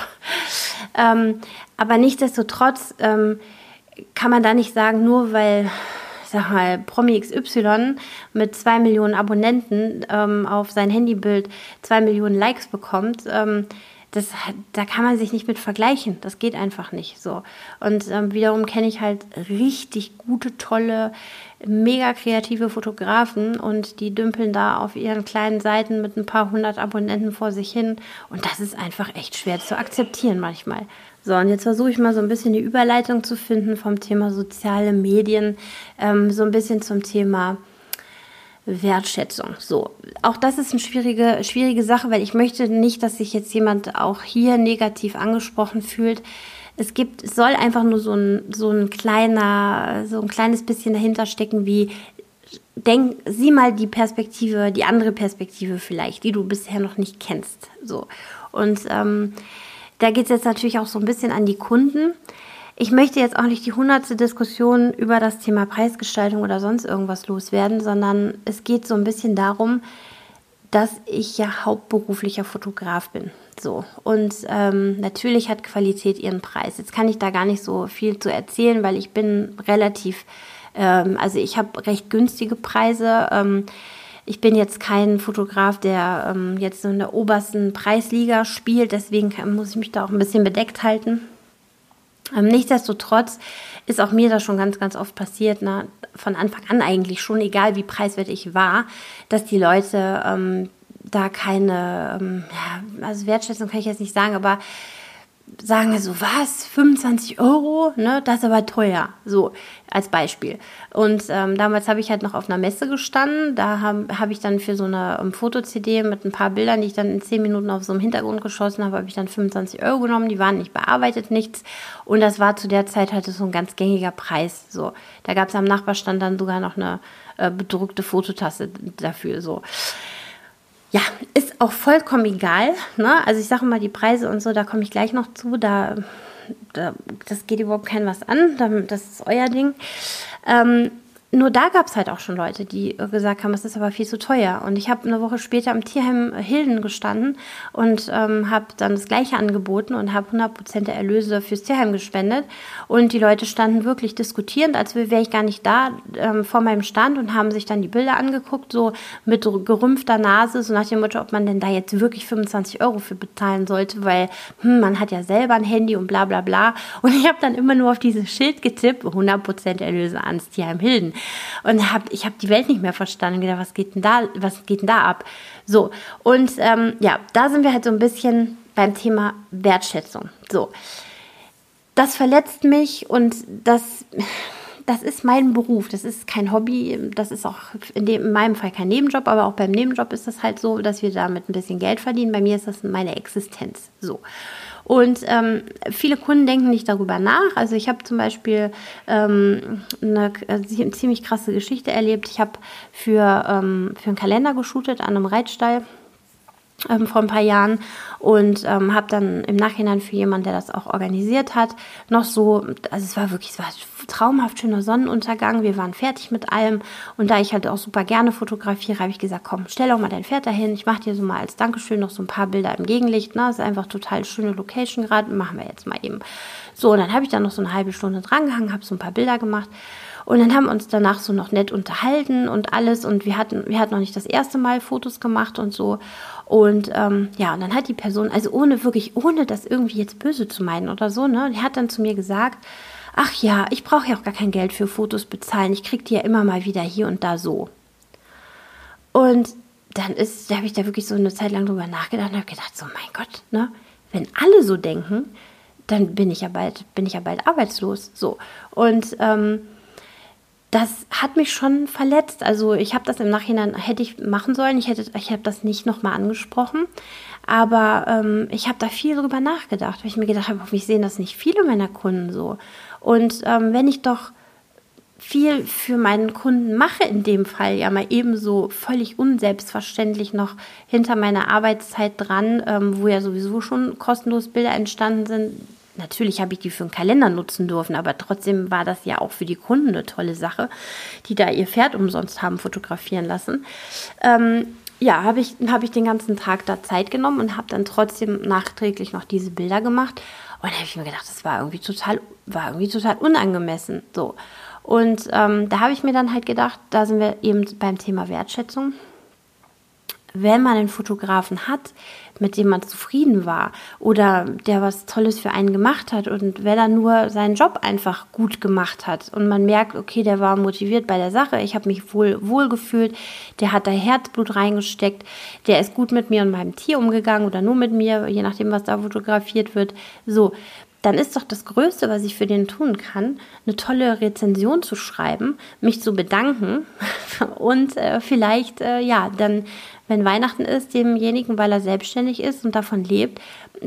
Ähm, aber nichtsdestotrotz ähm, kann man da nicht sagen, nur weil, ich sag mal, Promi X Y mit zwei Millionen Abonnenten ähm, auf sein Handybild zwei Millionen Likes bekommt, ähm, Das, da kann man sich nicht mit vergleichen. Das geht einfach nicht so. Und ähm, wiederum kenne ich halt richtig gute, tolle, mega kreative Fotografen und die dümpeln da auf ihren kleinen Seiten mit ein paar hundert Abonnenten vor sich hin. Und das ist einfach echt schwer zu akzeptieren manchmal. So, und jetzt versuche ich mal so ein bisschen die Überleitung zu finden vom Thema soziale Medien, ähm, so ein bisschen zum Thema Wertschätzung. So, auch das ist eine schwierige, schwierige Sache, weil ich möchte nicht, dass sich jetzt jemand auch hier negativ angesprochen fühlt. Es gibt, es soll einfach nur so ein, so ein kleiner, so ein kleines bisschen dahinter stecken, wie denk, sieh mal die Perspektive, die andere Perspektive vielleicht, die du bisher noch nicht kennst. So, und ähm, da geht es jetzt natürlich auch so ein bisschen an die Kunden. Ich möchte jetzt auch nicht die hundertste Diskussion über das Thema Preisgestaltung oder sonst irgendwas loswerden, sondern es geht so ein bisschen darum, dass ich ja hauptberuflicher Fotograf bin. So, und ähm, natürlich hat Qualität ihren Preis. Jetzt kann ich da gar nicht so viel zu erzählen, weil ich bin relativ, ähm, also ich habe recht günstige Preise. Ähm, ich bin jetzt kein Fotograf, der ähm, jetzt so in der obersten Preisliga spielt, deswegen kann, muss ich mich da auch ein bisschen bedeckt halten. Ähm, nichtsdestotrotz ist auch mir das schon ganz, ganz oft passiert, na, von Anfang an eigentlich schon, egal wie preiswert ich war, dass die Leute ähm, da keine, ähm, ja, also Wertschätzung kann ich jetzt nicht sagen, aber sagen so, was, fünfundzwanzig Euro, ne, das ist aber teuer, so als Beispiel. Und ähm, damals habe ich halt noch auf einer Messe gestanden, da habe hab ich dann für so eine um, Foto-C D mit ein paar Bildern, die ich dann in zehn Minuten auf so einem Hintergrund geschossen habe, habe ich dann fünfundzwanzig Euro genommen, die waren nicht bearbeitet, nichts. Und das war zu der Zeit halt so ein ganz gängiger Preis, so. Da gab es am Nachbarstand dann sogar noch eine äh, bedruckte Fototasse dafür, so. Ja, ist auch vollkommen egal, ne? Also ich sage mal, die Preise und so, da komme ich gleich noch zu, da, da das geht überhaupt keinem was an, das ist euer Ding. Ähm, nur da gab es halt auch schon Leute, die gesagt haben, es ist aber viel zu teuer. Und ich habe eine Woche später im Tierheim Hilden gestanden und ähm, habe dann das Gleiche angeboten und habe hundert Prozent der Erlöse fürs Tierheim gespendet. Und die Leute standen wirklich diskutierend, als wäre ich gar nicht da, ähm, vor meinem Stand und haben sich dann die Bilder angeguckt, so mit gerümpfter Nase, so nach dem Motto, ob man denn da jetzt wirklich fünfundzwanzig Euro für bezahlen sollte, weil hm, man hat ja selber ein Handy und bla bla bla. Und ich habe dann immer nur auf dieses Schild getippt, hundert Prozent Erlöse ans Tierheim Hilden. Und hab, ich habe die Welt nicht mehr verstanden. Gedacht, was geht denn da, was geht denn da ab? So, und ähm, ja, da sind wir halt so ein bisschen beim Thema Wertschätzung. So, das verletzt mich und das, das ist mein Beruf. Das ist kein Hobby. Das ist auch in, dem, in meinem Fall kein Nebenjob, aber auch beim Nebenjob ist es halt so, dass wir damit ein bisschen Geld verdienen. Bei mir ist das meine Existenz. So. Und ähm, viele Kunden denken nicht darüber nach. Also ich habe zum Beispiel ähm, eine, eine ziemlich krasse Geschichte erlebt. Ich habe für, ähm, für einen Kalender geshootet an einem Reitstall ähm, vor ein paar Jahren und ähm, habe dann im Nachhinein für jemanden, der das auch organisiert hat, noch so, also es war wirklich, es war traumhaft schöner Sonnenuntergang, wir waren fertig mit allem und da ich halt auch super gerne fotografiere, habe ich gesagt, komm, stell doch mal dein Pferd dahin, ich mache dir so mal als Dankeschön noch so ein paar Bilder im Gegenlicht, ne, ist einfach total schöne Location gerade, machen wir jetzt mal eben. So, und dann habe ich dann noch so eine halbe Stunde drangehangen, habe so ein paar Bilder gemacht. Und dann haben wir uns danach so noch nett unterhalten und alles. Und wir hatten, wir hatten noch nicht das erste Mal Fotos gemacht und so. Und ähm, ja, und dann hat die Person, also ohne wirklich, ohne das irgendwie jetzt böse zu meinen oder so, ne, die hat dann zu mir gesagt, ach ja, ich brauche ja auch gar kein Geld für Fotos bezahlen. Ich kriege die ja immer mal wieder hier und da so. Und dann ist, da habe ich da wirklich so eine Zeit lang drüber nachgedacht und habe gedacht, so mein Gott, ne, wenn alle so denken, dann bin ich ja bald, bin ich ja bald arbeitslos. So. Und ähm, das hat mich schon verletzt. Also ich habe das im Nachhinein, hätte ich machen sollen. Ich hätte, ich habe das nicht nochmal angesprochen. Aber ähm, ich habe da viel drüber nachgedacht, weil ich mir gedacht habe, hoffentlich sehen das nicht viele meiner Kunden so. Und ähm, wenn ich doch viel für meinen Kunden mache, in dem Fall ja mal ebenso völlig unselbstverständlich noch hinter meiner Arbeitszeit dran, ähm, wo ja sowieso schon kostenlos Bilder entstanden sind. Natürlich habe ich die für einen Kalender nutzen dürfen, aber trotzdem war das ja auch für die Kunden eine tolle Sache, die da ihr Pferd umsonst haben fotografieren lassen. Ähm, ja, habe ich, hab ich den ganzen Tag da Zeit genommen und habe dann trotzdem nachträglich noch diese Bilder gemacht. Und da habe ich mir gedacht, das war irgendwie total, war irgendwie total unangemessen. So. Und ähm, da habe ich mir dann halt gedacht, da sind wir eben beim Thema Wertschätzung. Wenn man einen Fotografen hat, mit dem man zufrieden war oder der was Tolles für einen gemacht hat und wenn er nur seinen Job einfach gut gemacht hat und man merkt, okay, der war motiviert bei der Sache, ich habe mich wohl, wohl gefühlt, der hat da Herzblut reingesteckt, der ist gut mit mir und meinem Tier umgegangen oder nur mit mir, je nachdem, was da fotografiert wird, so. Dann ist doch das Größte, was ich für den tun kann, eine tolle Rezension zu schreiben, mich zu bedanken und äh, vielleicht, äh, ja, dann, wenn Weihnachten ist, demjenigen, weil er selbstständig ist und davon lebt,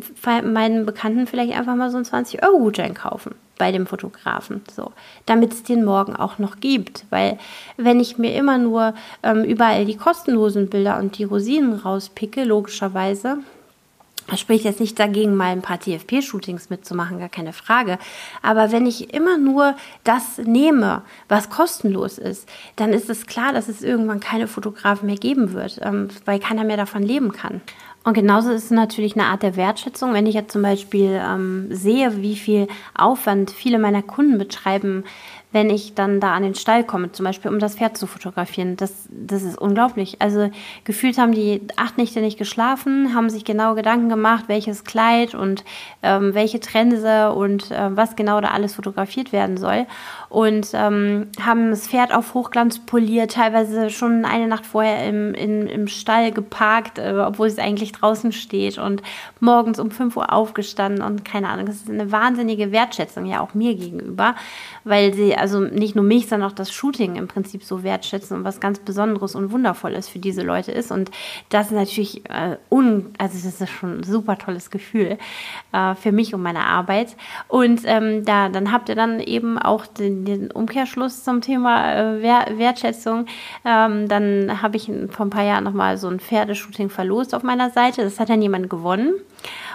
meinen Bekannten vielleicht einfach mal so einen zwanzig-Euro-Gutschein kaufen bei dem Fotografen, so, damit es den morgen auch noch gibt, weil wenn ich mir immer nur ähm, überall die kostenlosen Bilder und die Rosinen rauspicke, logischerweise, das spricht jetzt nicht dagegen, mal ein paar T F P-Shootings mitzumachen, gar keine Frage. Aber wenn ich immer nur das nehme, was kostenlos ist, dann ist es klar, dass es irgendwann keine Fotografen mehr geben wird, ähm, weil keiner mehr davon leben kann. Und genauso ist es natürlich eine Art der Wertschätzung, wenn ich jetzt zum Beispiel ähm, sehe, wie viel Aufwand viele meiner Kunden betreiben, wenn ich dann da an den Stall komme, zum Beispiel um das Pferd zu fotografieren. Das, das ist unglaublich. Also gefühlt haben die acht Nächte nicht geschlafen, haben sich genau Gedanken gemacht, welches Kleid und ähm, welche Trense und äh, was genau da alles fotografiert werden soll. Und ähm, haben das Pferd auf Hochglanz poliert, teilweise schon eine Nacht vorher im, in, im Stall geparkt, äh, obwohl es eigentlich draußen steht und morgens um fünf Uhr aufgestanden und keine Ahnung. Das ist eine wahnsinnige Wertschätzung ja auch mir gegenüber, weil sie also nicht nur mich, sondern auch das Shooting im Prinzip so wertschätzen und was ganz Besonderes und Wundervolles für diese Leute ist. Und das ist natürlich, äh, un, also das ist schon ein super tolles Gefühl äh, für mich und meine Arbeit. Und ähm, da dann habt ihr dann eben auch den, den Umkehrschluss zum Thema äh, Wertschätzung. Ähm, dann habe ich vor ein paar Jahren nochmal so ein Pferdeshooting verlost auf meiner Seite. Das hat dann jemand gewonnen.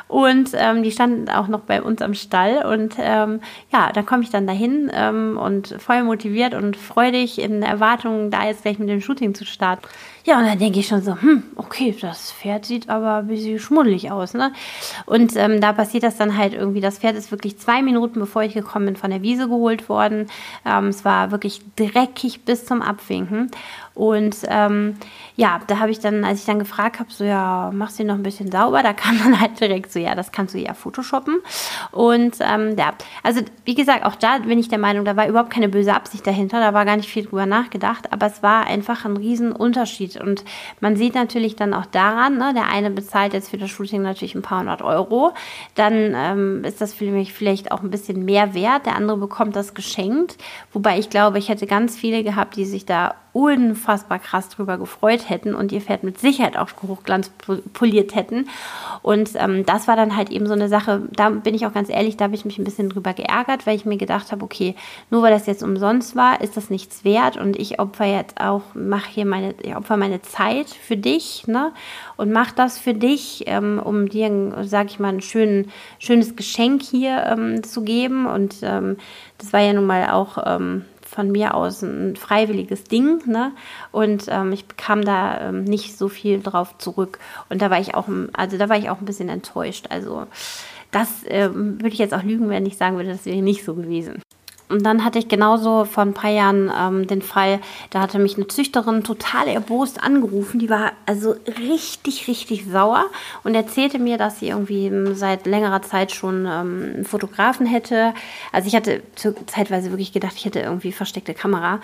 Und ähm, die standen auch noch bei uns am Stall. Und ähm, ja, da komme ich dann dahin ähm, und voll motiviert und freudig in der Erwartung, da jetzt gleich mit dem Shooting zu starten. Ja, und dann denke ich schon so, hm, okay, das Pferd sieht aber ein bisschen schmuddelig aus, ne? Und ähm, da passiert das dann halt irgendwie, das Pferd ist wirklich zwei Minuten, bevor ich gekommen bin, von der Wiese geholt worden. Ähm, es war wirklich dreckig bis zum Abwinken. Und ähm, ja, da habe ich dann, als ich dann gefragt habe, so, ja, machst du ihn noch ein bisschen sauber? Da kam dann halt direkt so, ja, das kannst du ja photoshoppen. Und ähm, ja, also wie gesagt, auch da bin ich der Meinung, da war überhaupt keine böse Absicht dahinter, da war gar nicht viel drüber nachgedacht, aber es war einfach ein Riesenunterschied. Und man sieht natürlich dann auch daran, ne, der eine bezahlt jetzt für das Shooting natürlich ein paar hundert Euro, dann ähm, ist das für mich vielleicht auch ein bisschen mehr wert, der andere bekommt das geschenkt, wobei ich glaube, ich hätte ganz viele gehabt, die sich da unfassbar krass drüber gefreut hätten und ihr Pferd mit Sicherheit auch Hochglanz poliert hätten. Und ähm, das war dann halt eben so eine Sache, da bin ich auch ganz ehrlich, da habe ich mich ein bisschen drüber geärgert, weil ich mir gedacht habe, okay, nur weil das jetzt umsonst war, ist das nichts wert und ich opfer jetzt auch, mache hier meine, ich opfer meine Zeit für dich, ne, und mache das für dich, ähm, um dir, sage ich mal, ein schön, schönes Geschenk hier ähm, zu geben und ähm, das war ja nun mal auch ähm, von mir aus ein freiwilliges Ding, ne? Und ähm, ich bekam da ähm, nicht so viel drauf zurück. Und da war ich auch, also da war ich auch ein bisschen enttäuscht. Also das ähm, würde ich jetzt auch lügen, wenn ich sagen würde, das wäre nicht so gewesen. Und dann hatte ich genauso vor ein paar Jahren ähm, den Fall, da hatte mich eine Züchterin total erbost angerufen. Die war also richtig, richtig sauer und erzählte mir, dass sie irgendwie seit längerer Zeit schon ähm, einen Fotografen hätte. Also ich hatte zeitweise wirklich gedacht, ich hätte irgendwie versteckte Kamera.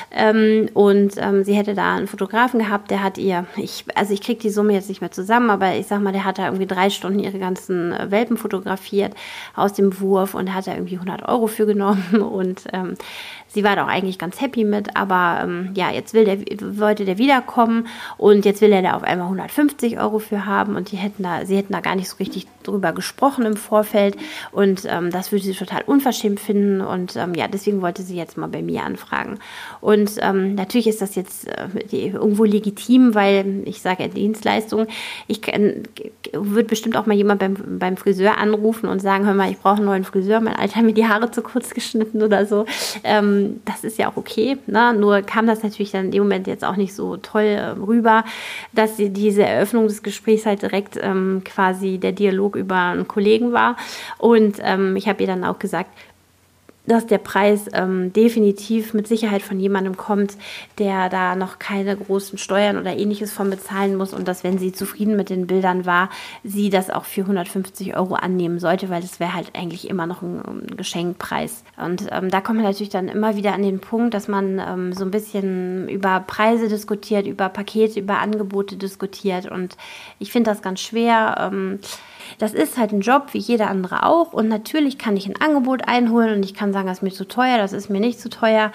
Ähm, und ähm, sie hätte da einen Fotografen gehabt, der hat ihr, ich, also ich kriege die Summe jetzt nicht mehr zusammen, aber ich sag mal, der hat da irgendwie drei Stunden ihre ganzen Welpen fotografiert aus dem Wurf und hat da irgendwie hundert Euro für genommen. Und ähm, sie war doch eigentlich ganz happy mit, aber ähm, ja, jetzt will der, wollte der wiederkommen und jetzt will er da auf einmal hundertfünfzig Euro für haben und die hätten da, sie hätten da gar nicht so richtig drüber gesprochen im Vorfeld und ähm, das würde sie total unverschämt finden und ähm, ja, deswegen wollte sie jetzt mal bei mir anfragen. Und ähm, natürlich ist das jetzt äh, die, irgendwo legitim, weil ich sage ja Dienstleistung, ich kann, würde bestimmt auch mal jemand beim, beim Friseur anrufen und sagen, hör mal, ich brauche einen neuen Friseur, mein Alter hat mir die Haare zu kurz geschnitten oder so. Ähm, das ist ja auch okay, ne? Nur kam das natürlich dann in dem Moment jetzt auch nicht so toll äh, rüber, dass die, diese Eröffnung des Gesprächs halt direkt ähm, quasi der Dialog über einen Kollegen war. Und ähm, ich habe ihr dann auch gesagt, dass der Preis ähm, definitiv mit Sicherheit von jemandem kommt, der da noch keine großen Steuern oder ähnliches von bezahlen muss und dass, wenn sie zufrieden mit den Bildern war, sie das auch für hundertfünfzig Euro annehmen sollte, weil das wäre halt eigentlich immer noch ein, ein Geschenkpreis. Und ähm, da kommt man natürlich dann immer wieder an den Punkt, dass man ähm, so ein bisschen über Preise diskutiert, über Pakete, über Angebote diskutiert und ich finde das ganz schwer. Ähm, Das ist halt ein Job wie jeder andere auch und natürlich kann ich ein Angebot einholen und ich kann sagen, das ist mir zu teuer, das ist mir nicht zu teuer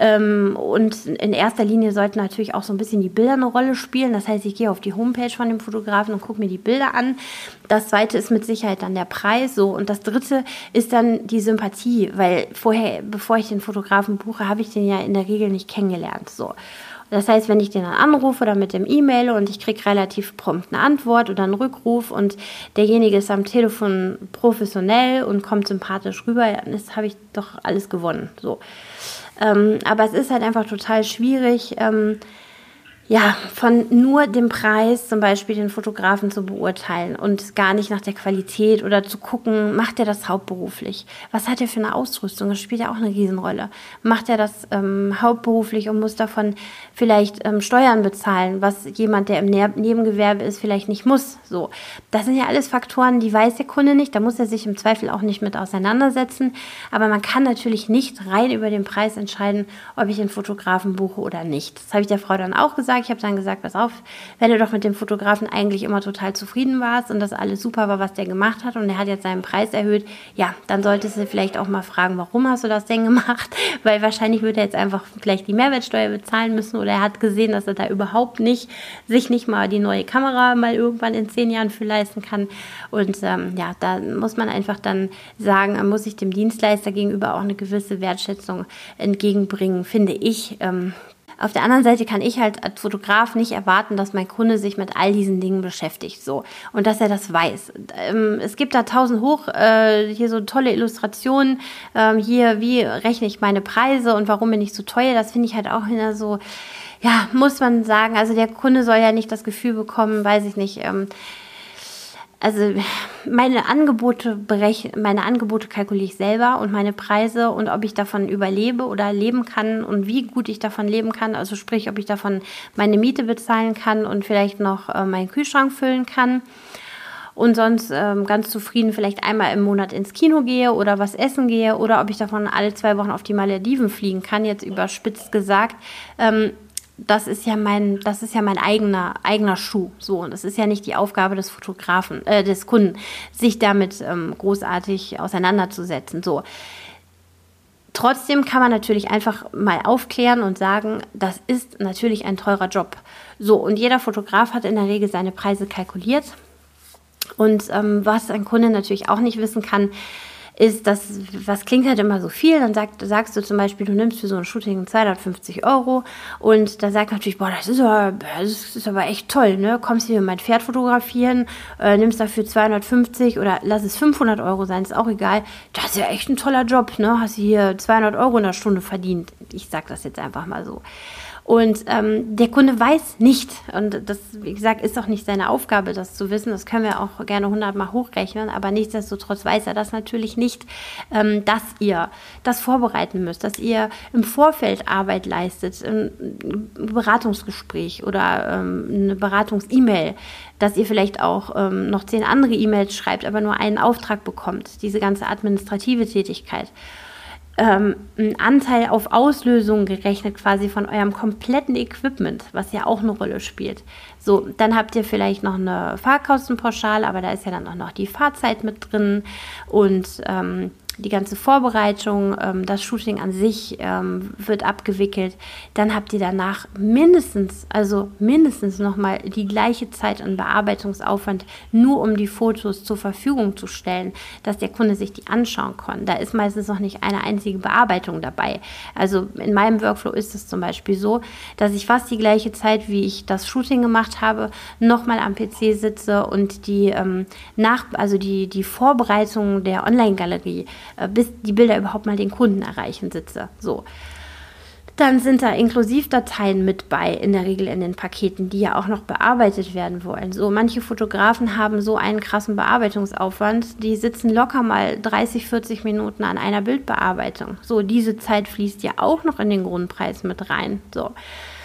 und in erster Linie sollten natürlich auch so ein bisschen die Bilder eine Rolle spielen, das heißt, ich gehe auf die Homepage von dem Fotografen und gucke mir die Bilder an. Das zweite ist mit Sicherheit dann der Preis so und das dritte ist dann die Sympathie, weil vorher, bevor ich den Fotografen buche, habe ich den ja in der Regel nicht kennengelernt, so. Das heißt, wenn ich den dann anrufe oder mit dem E-Mail und ich kriege relativ prompt eine Antwort oder einen Rückruf und derjenige ist am Telefon professionell und kommt sympathisch rüber, dann habe ich doch alles gewonnen. So. Ähm, aber es ist halt einfach total schwierig, ähm, ja, von nur dem Preis zum Beispiel den Fotografen zu beurteilen und gar nicht nach der Qualität oder zu gucken, macht er das hauptberuflich? Was hat er für eine Ausrüstung? Das spielt ja auch eine Riesenrolle. Macht er das ähm, hauptberuflich und muss davon vielleicht ähm, Steuern bezahlen, was jemand, der im ne- Nebengewerbe ist, vielleicht nicht muss? So, das sind ja alles Faktoren, die weiß der Kunde nicht. Da muss er sich im Zweifel auch nicht mit auseinandersetzen. Aber man kann natürlich nicht rein über den Preis entscheiden, ob ich den Fotografen buche oder nicht. Das habe ich der Frau dann auch gesagt. Ich habe dann gesagt, pass auf, wenn du doch mit dem Fotografen eigentlich immer total zufrieden warst und das alles super war, was der gemacht hat und er hat jetzt seinen Preis erhöht, ja, dann solltest du vielleicht auch mal fragen, warum hast du das denn gemacht? Weil wahrscheinlich würde er jetzt einfach vielleicht die Mehrwertsteuer bezahlen müssen oder er hat gesehen, dass er da überhaupt nicht, sich nicht mal die neue Kamera mal irgendwann in zehn Jahren für leisten kann. Und ähm, ja, da muss man einfach dann sagen, man muss sich dem Dienstleister gegenüber auch eine gewisse Wertschätzung entgegenbringen, finde ich. Ähm, Auf der anderen Seite kann ich halt als Fotograf nicht erwarten, dass mein Kunde sich mit all diesen Dingen beschäftigt, so. Und dass er das weiß. Ähm, es gibt da tausend hoch, äh, hier so tolle Illustrationen, ähm, hier, wie rechne ich meine Preise und warum bin ich so teuer, das finde ich halt auch wieder so, ja, muss man sagen, also der Kunde soll ja nicht das Gefühl bekommen, weiß ich nicht, ähm, also meine Angebote berechne, meine Angebote kalkuliere ich selber und meine Preise und ob ich davon überlebe oder leben kann und wie gut ich davon leben kann, also sprich, ob ich davon meine Miete bezahlen kann und vielleicht noch äh, meinen Kühlschrank füllen kann und sonst ähm, ganz zufrieden vielleicht einmal im Monat ins Kino gehe oder was essen gehe oder ob ich davon alle zwei Wochen auf die Malediven fliegen kann, jetzt überspitzt gesagt. Ähm, Das ist ja mein, das ist ja mein eigener, eigener Schuh. So, und das ist ja nicht die Aufgabe des Fotografen, äh, des Kunden, sich damit ähm, großartig auseinanderzusetzen. So. Trotzdem kann man natürlich einfach mal aufklären und sagen, das ist natürlich ein teurer Job. So, und jeder Fotograf hat in der Regel seine Preise kalkuliert. Und ähm, was ein Kunde natürlich auch nicht wissen kann, ist, das, was klingt halt immer so viel, dann sagt, sagst du zum Beispiel, du nimmst für so ein Shooting zweihundertfünfzig Euro und da sagt natürlich, boah, das ist aber, das ist aber echt toll, ne? Kommst hier mein Pferd fotografieren, äh, nimmst dafür zweihundertfünfzig oder lass es fünfhundert Euro sein, ist auch egal. Das ist ja echt ein toller Job, ne? Hast du hier zweihundert Euro in der Stunde verdient. Ich sag das jetzt einfach mal so. Und ähm, der Kunde weiß nicht, und das, wie gesagt, ist auch nicht seine Aufgabe, das zu wissen, das können wir auch gerne hundertmal hochrechnen, aber nichtsdestotrotz weiß er das natürlich nicht, ähm, dass ihr das vorbereiten müsst, dass ihr im Vorfeld Arbeit leistet, ein Beratungsgespräch oder ähm, eine Beratungs-E-Mail, dass ihr vielleicht auch ähm, noch zehn andere E-Mails schreibt, aber nur einen Auftrag bekommt, diese ganze administrative Tätigkeit. Ähm, ein Anteil auf Auslösungen gerechnet quasi von eurem kompletten Equipment, was ja auch eine Rolle spielt. So, dann habt ihr vielleicht noch eine Fahrkostenpauschale, aber da ist ja dann auch noch die Fahrzeit mit drin und ähm, die ganze Vorbereitung, ähm, das Shooting an sich ähm, wird abgewickelt. Dann habt ihr danach mindestens, also mindestens nochmal die gleiche Zeit an Bearbeitungsaufwand, nur um die Fotos zur Verfügung zu stellen, dass der Kunde sich die anschauen kann. Da ist meistens noch nicht eine einzige Bearbeitung dabei. Also in meinem Workflow ist es zum Beispiel so, dass ich fast die gleiche Zeit, wie ich das Shooting gemacht habe, nochmal am P C sitze und die ähm, nach, also die, die Vorbereitung der Online-Galerie, bis die Bilder überhaupt mal den Kunden erreichen, sitze. So. Dann sind da Inklusivdateien mit bei, in der Regel in den Paketen, die ja auch noch bearbeitet werden wollen. So, manche Fotografen haben so einen krassen Bearbeitungsaufwand, die sitzen locker mal dreißig, vierzig Minuten an einer Bildbearbeitung. So, diese Zeit fließt ja auch noch in den Grundpreis mit rein. So.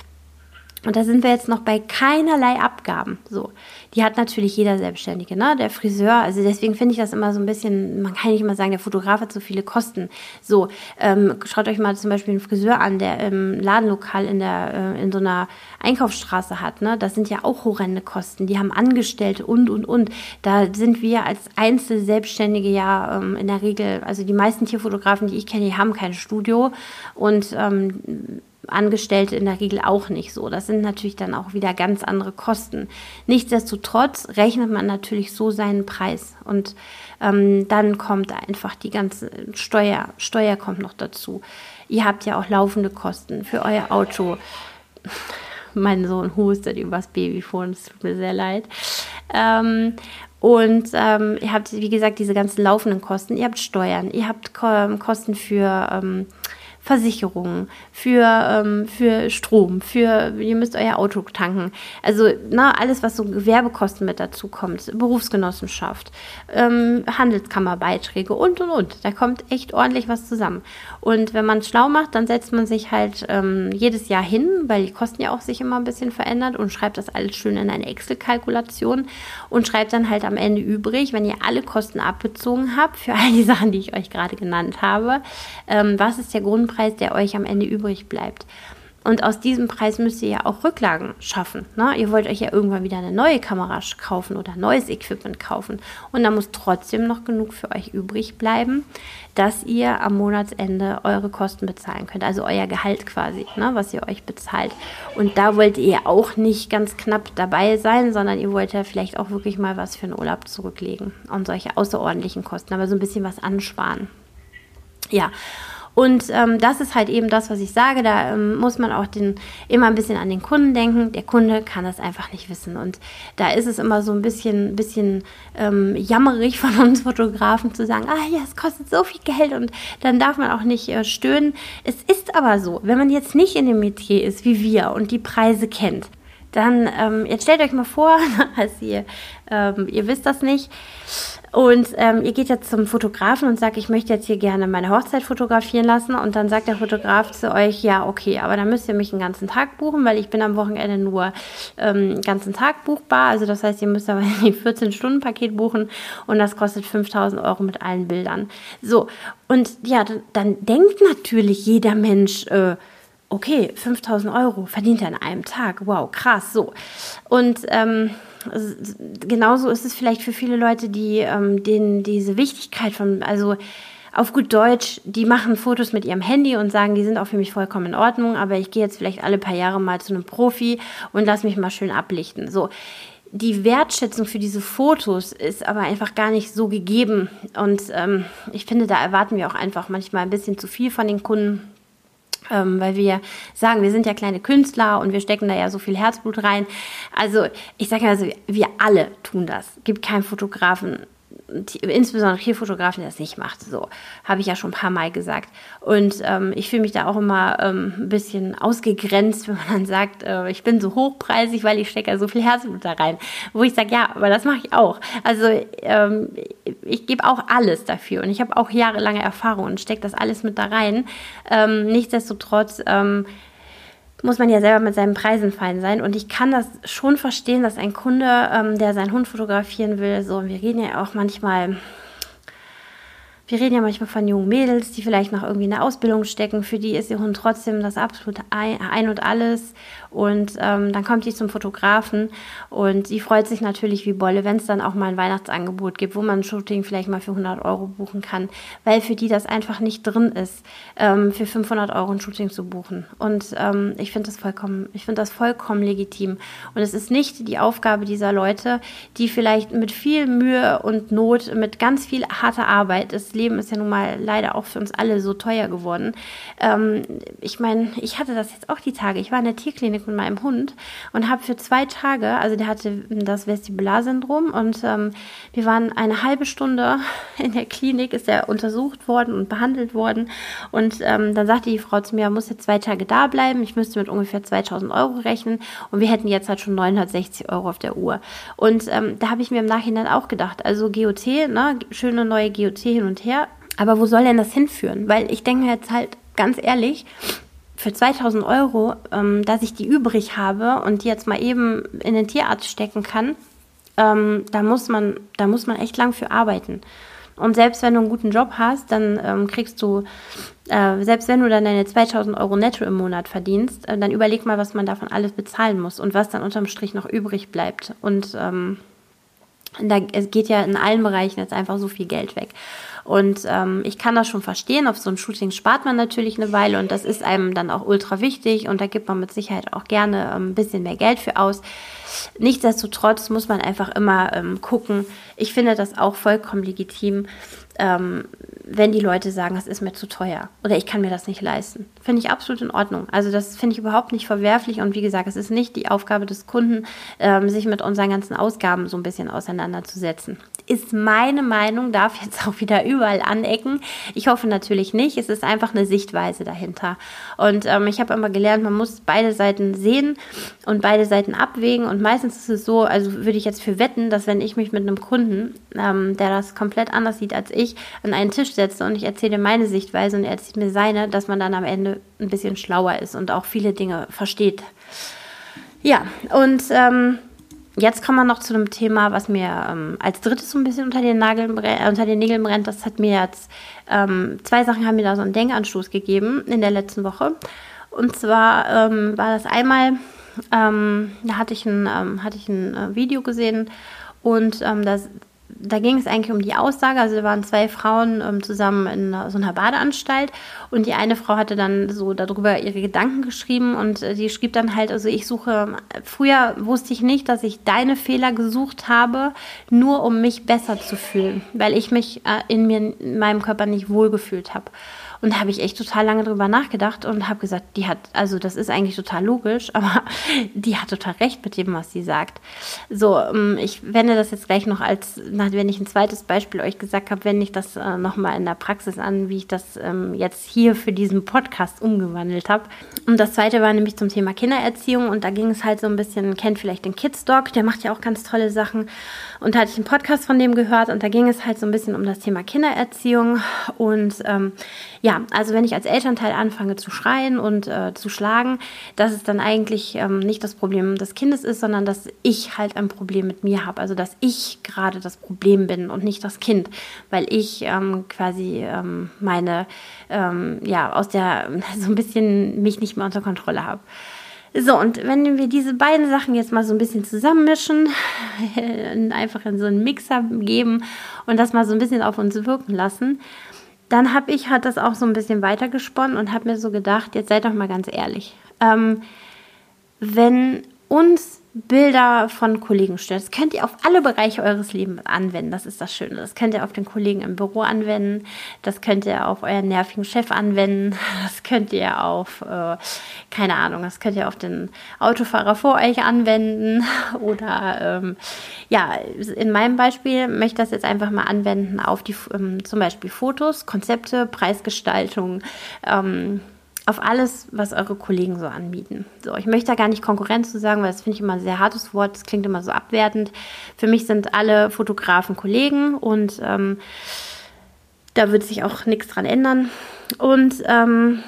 Und da sind wir jetzt noch bei keinerlei Abgaben. So, die hat natürlich jeder Selbstständige, ne? Der Friseur, also deswegen finde ich das immer so ein bisschen, man kann nicht immer sagen, der Fotograf hat so viele Kosten. So, ähm, schaut euch mal zum Beispiel einen Friseur an, der im Ladenlokal in der äh, in so einer Einkaufsstraße hat, ne? Das sind ja auch horrende Kosten. Die haben Angestellte und, und, und. Da sind wir als Einzelselbstständige ja ähm, in der Regel, also die meisten Tierfotografen, die ich kenne, die haben kein Studio und ähm, Angestellte in der Regel auch nicht so. Das sind natürlich dann auch wieder ganz andere Kosten. Nichtsdestotrotz rechnet man natürlich so seinen Preis und ähm, dann kommt einfach die ganze Steuer. Steuer kommt noch dazu. Ihr habt ja auch laufende Kosten für euer Auto. Mein Sohn hustet übers Babyphone, es tut mir sehr leid. Ähm, Und ähm, ihr habt, wie gesagt, diese ganzen laufenden Kosten. Ihr habt Steuern, ihr habt Ko- Kosten für ähm, Versicherungen, für, ähm, für Strom, für, ihr müsst euer Auto tanken. Also na, alles, was so Gewerbekosten mit dazu kommt, Berufsgenossenschaft, ähm, Handelskammerbeiträge und, und, und. Da kommt echt ordentlich was zusammen. Und wenn man es schlau macht, dann setzt man sich halt ähm, jedes Jahr hin, weil die Kosten ja auch sich immer ein bisschen verändert und schreibt das alles schön in eine Excel-Kalkulation und schreibt dann halt am Ende übrig, wenn ihr alle Kosten abgezogen habt, für all die Sachen, die ich euch gerade genannt habe, ähm, was ist der Grundpreis, der euch am Ende übrig bleibt. Und aus diesem Preis müsst ihr ja auch Rücklagen schaffen. Ne? Ihr wollt euch ja irgendwann wieder eine neue Kamera kaufen oder neues Equipment kaufen. Und da muss trotzdem noch genug für euch übrig bleiben, dass ihr am Monatsende eure Kosten bezahlen könnt. Also euer Gehalt quasi, ne? Was ihr euch bezahlt. Und da wollt ihr auch nicht ganz knapp dabei sein, sondern ihr wollt ja vielleicht auch wirklich mal was für einen Urlaub zurücklegen und solche außerordentlichen Kosten, aber so ein bisschen was ansparen. Ja. Und ähm, das ist halt eben das, was ich sage. Da ähm, muss man auch den, immer ein bisschen an den Kunden denken. Der Kunde kann das einfach nicht wissen. Und da ist es immer so ein bisschen, bisschen ähm, jammerig von uns Fotografen zu sagen, ah ja, es kostet so viel Geld und dann darf man auch nicht äh, stöhnen. Es ist aber so, wenn man jetzt nicht in dem Metier ist wie wir und die Preise kennt, dann, ähm, jetzt stellt euch mal vor, also ihr, ähm, ihr wisst das nicht, und ähm, ihr geht jetzt zum Fotografen und sagt, ich möchte jetzt hier gerne meine Hochzeit fotografieren lassen, und dann sagt der Fotograf zu euch, ja, okay, aber dann müsst ihr mich einen ganzen Tag buchen, weil ich bin am Wochenende nur ähm, einen ganzen Tag buchbar, also das heißt, ihr müsst aber ein vierzehn-Stunden-Paket buchen und das kostet fünftausend Euro mit allen Bildern. So, und ja, dann, dann denkt natürlich jeder Mensch, äh, okay, fünftausend Euro verdient er an einem Tag, wow, krass, so. Und ähm, genauso ist es vielleicht für viele Leute, die ähm, denen diese Wichtigkeit von, also auf gut Deutsch, die machen Fotos mit ihrem Handy und sagen, die sind auch für mich vollkommen in Ordnung, aber ich gehe jetzt vielleicht alle paar Jahre mal zu einem Profi und lass mich mal schön ablichten. So, die Wertschätzung für diese Fotos ist aber einfach gar nicht so gegeben, und ähm, ich finde, da erwarten wir auch einfach manchmal ein bisschen zu viel von den Kunden. Ähm, weil wir sagen, wir sind ja kleine Künstler und wir stecken da ja so viel Herzblut rein. Also ich sage also, wir alle tun das. Es gibt keinen Fotografen, insbesondere hier Fotografen, der das nicht macht. So, habe ich ja schon ein paar Mal gesagt. Und ähm, ich fühle mich da auch immer ähm, ein bisschen ausgegrenzt, wenn man dann sagt, äh, ich bin so hochpreisig, weil ich stecke ja so viel Herzblut da rein. Wo ich sage, ja, aber das mache ich auch. Also ähm, ich gebe auch alles dafür und ich habe auch jahrelange Erfahrung und stecke das alles mit da rein. Ähm, nichtsdestotrotz ähm, muss man ja selber mit seinen Preisen fein sein. Und ich kann das schon verstehen, dass ein Kunde, ähm, der seinen Hund fotografieren will, so, wir reden ja auch manchmal, wir reden ja manchmal von jungen Mädels, die vielleicht noch irgendwie in der Ausbildung stecken, für die ist ihr Hund trotzdem das absolute Ein und Alles. Und ähm, dann kommt die zum Fotografen und die freut sich natürlich wie Bolle, wenn es dann auch mal ein Weihnachtsangebot gibt, wo man ein Shooting vielleicht mal für hundert Euro buchen kann, weil für die das einfach nicht drin ist, ähm, für fünfhundert Euro ein Shooting zu buchen. Und ähm, ich finde das vollkommen, ich finde das vollkommen legitim. Und es ist nicht die Aufgabe dieser Leute, die vielleicht mit viel Mühe und Not, mit ganz viel harter Arbeit, das Leben ist ja nun mal leider auch für uns alle so teuer geworden. Ähm, ich meine, ich hatte das jetzt auch die Tage, ich war in der Tierklinik mit meinem Hund und habe für zwei Tage, also der hatte das Vestibularsyndrom und ähm, wir waren eine halbe Stunde in der Klinik, ist er untersucht worden und behandelt worden und ähm, dann sagte die Frau zu mir, er muss jetzt zwei Tage da bleiben, ich müsste mit ungefähr zweitausend Euro rechnen und wir hätten jetzt halt schon neunhundertsechzig Euro auf der Uhr. Und ähm, da habe ich mir im Nachhinein auch gedacht, also G O T, ne, schöne neue G O T hin und her, aber wo soll denn das hinführen? Weil ich denke mir jetzt halt ganz ehrlich, für zweitausend Euro, ähm, dass ich die übrig habe und die jetzt mal eben in den Tierarzt stecken kann, ähm, da muss man, da muss man echt lang für arbeiten. Und selbst wenn du einen guten Job hast, dann ähm, kriegst du, äh, selbst wenn du dann deine zweitausend Euro netto im Monat verdienst, äh, dann überleg mal, was man davon alles bezahlen muss und was dann unterm Strich noch übrig bleibt. Und ähm, da, es geht ja in allen Bereichen jetzt einfach so viel Geld weg. Und ähm, ich kann das schon verstehen, auf so ein Shooting spart man natürlich eine Weile und das ist einem dann auch ultra wichtig und da gibt man mit Sicherheit auch gerne ähm, ein bisschen mehr Geld für aus. Nichtsdestotrotz muss man einfach immer ähm, gucken. Ich finde das auch vollkommen legitim, ähm, wenn die Leute sagen, das ist mir zu teuer oder ich kann mir das nicht leisten. Finde ich absolut in Ordnung. Also das finde ich überhaupt nicht verwerflich und wie gesagt, es ist nicht die Aufgabe des Kunden, ähm, sich mit unseren ganzen Ausgaben so ein bisschen auseinanderzusetzen. Ist meine Meinung, darf jetzt auch wieder überall anecken. Ich hoffe natürlich nicht. Es ist einfach eine Sichtweise dahinter. Und ähm, ich habe immer gelernt, man muss beide Seiten sehen und beide Seiten abwägen. Und meistens ist es so, also würde ich jetzt für wetten, dass wenn ich mich mit einem Kunden, ähm, der das komplett anders sieht als ich, an einen Tisch setze und ich erzähle meine Sichtweise und er erzählt mir seine, dass man dann am Ende ein bisschen schlauer ist und auch viele Dinge versteht. Ja, und ähm, jetzt kommen wir noch zu einem Thema, was mir ähm, als drittes so ein bisschen unter den, Nageln, äh, unter den Nägeln brennt. Das hat mir jetzt, ähm, zwei Sachen haben mir da so einen Denkanstoß gegeben in der letzten Woche. Und zwar ähm, war das einmal, ähm, da hatte ich ein, ähm, hatte ich ein äh, Video gesehen und ähm, das Da ging es eigentlich um die Aussage, also da waren zwei Frauen ähm, zusammen in so einer Badeanstalt und die eine Frau hatte dann so darüber ihre Gedanken geschrieben und äh, die schrieb dann halt, also ich suche, früher wusste ich nicht, dass ich deine Fehler gesucht habe, nur um mich besser zu fühlen, weil ich mich äh, in mir, in meinem Körper nicht wohlgefühlt habe. Und da habe ich echt total lange drüber nachgedacht und habe gesagt, die hat, also das ist eigentlich total logisch, aber die hat total recht mit dem, was sie sagt. So, ich wende das jetzt gleich noch als, wenn ich ein zweites Beispiel euch gesagt habe, wende ich das äh, nochmal in der Praxis an, wie ich das ähm, jetzt hier für diesen Podcast umgewandelt habe. Und das zweite war nämlich zum Thema Kindererziehung und da ging es halt so ein bisschen, kennt vielleicht den Kids Dog, der macht ja auch ganz tolle Sachen und da hatte ich einen Podcast von dem gehört und da ging es halt so ein bisschen um das Thema Kindererziehung und ähm, ja, also wenn ich als Elternteil anfange zu schreien und äh, zu schlagen, dass es dann eigentlich ähm, nicht das Problem des Kindes ist, sondern dass ich halt ein Problem mit mir habe. Also dass ich gerade das Problem bin und nicht das Kind, weil ich ähm, quasi ähm, meine, ähm, ja, aus der, so ein bisschen mich nicht mehr unter Kontrolle habe. So, und wenn wir diese beiden Sachen jetzt mal so ein bisschen zusammenmischen, einfach in so einen Mixer geben und das mal so ein bisschen auf uns wirken lassen, dann habe ich halt das auch so ein bisschen weitergesponnen und habe mir so gedacht, jetzt seid doch mal ganz ehrlich, ähm, wenn uns Bilder von Kollegen stellen, das könnt ihr auf alle Bereiche eures Lebens anwenden, das ist das Schöne. Das könnt ihr auf den Kollegen im Büro anwenden, das könnt ihr auf euren nervigen Chef anwenden, das könnt ihr auf, äh, keine Ahnung, das könnt ihr auf den Autofahrer vor euch anwenden oder ähm, ja, in meinem Beispiel möchte ich das jetzt einfach mal anwenden auf die ähm, zum Beispiel Fotos, Konzepte, Preisgestaltung, ähm, auf alles, was eure Kollegen so anbieten. So, ich möchte da gar nicht Konkurrenz zu sagen, weil das finde ich immer ein sehr hartes Wort, das klingt immer so abwertend. Für mich sind alle Fotografen Kollegen und ähm, da wird sich auch nichts dran ändern. Und ähm,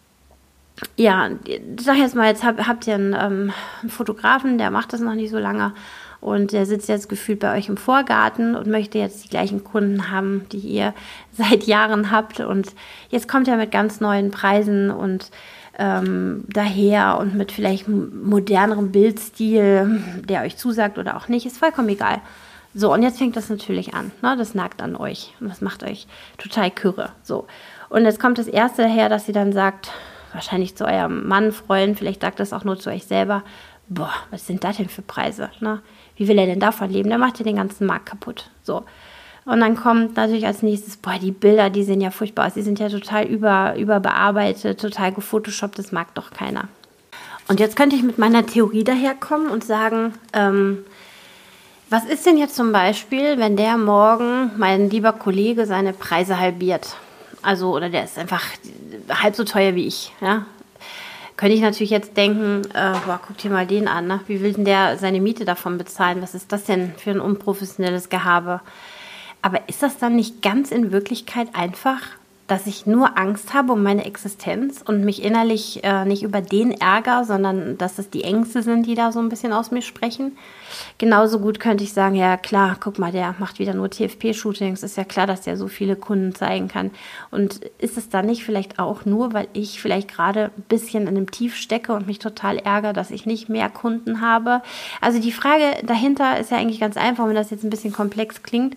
ja, ich sage jetzt mal, jetzt hab, habt ihr einen, ähm, einen Fotografen, der macht das noch nicht so lange und der sitzt jetzt gefühlt bei euch im Vorgarten und möchte jetzt die gleichen Kunden haben, die ihr seit Jahren habt. Und jetzt kommt er mit ganz neuen Preisen und ähm, daher und mit vielleicht modernerem Bildstil, der euch zusagt oder auch nicht, ist vollkommen egal. So, und jetzt fängt das natürlich an. Ne? Das nagt an euch und das macht euch total kürre. So. Und jetzt kommt das Erste daher, dass sie dann sagt, wahrscheinlich zu eurem Mann, Freund, vielleicht sagt das auch nur zu euch selber, boah, was sind das denn für Preise? Ne? Wie will er denn davon leben? Der macht ja den ganzen Markt kaputt. So. Und dann kommt natürlich als nächstes, boah, die Bilder, die sehen ja furchtbar aus. Die sind ja total über, überbearbeitet, total gefotoshoppt. Das mag doch keiner. Und jetzt könnte ich mit meiner Theorie daherkommen und sagen, ähm, was ist denn jetzt zum Beispiel, wenn der morgen, mein lieber Kollege, seine Preise halbiert? Also, oder der ist einfach halb so teuer wie ich, ja? Könnte ich natürlich jetzt denken, äh, boah, guck dir mal den an, ne? Wie will denn der seine Miete davon bezahlen? Was ist das denn für ein unprofessionelles Gehabe? Aber ist das dann nicht ganz in Wirklichkeit einfach, dass ich nur Angst habe um meine Existenz und mich innerlich äh, nicht über den ärgere, sondern dass es die Ängste sind, die da so ein bisschen aus mir sprechen? Genauso gut könnte ich sagen, ja klar, guck mal, der macht wieder nur T F P-Shootings, ist ja klar, dass der so viele Kunden zeigen kann. Und ist es dann nicht vielleicht auch nur, weil ich vielleicht gerade ein bisschen in einem Tief stecke und mich total ärgere, dass ich nicht mehr Kunden habe? Also die Frage dahinter ist ja eigentlich ganz einfach, wenn das jetzt ein bisschen komplex klingt.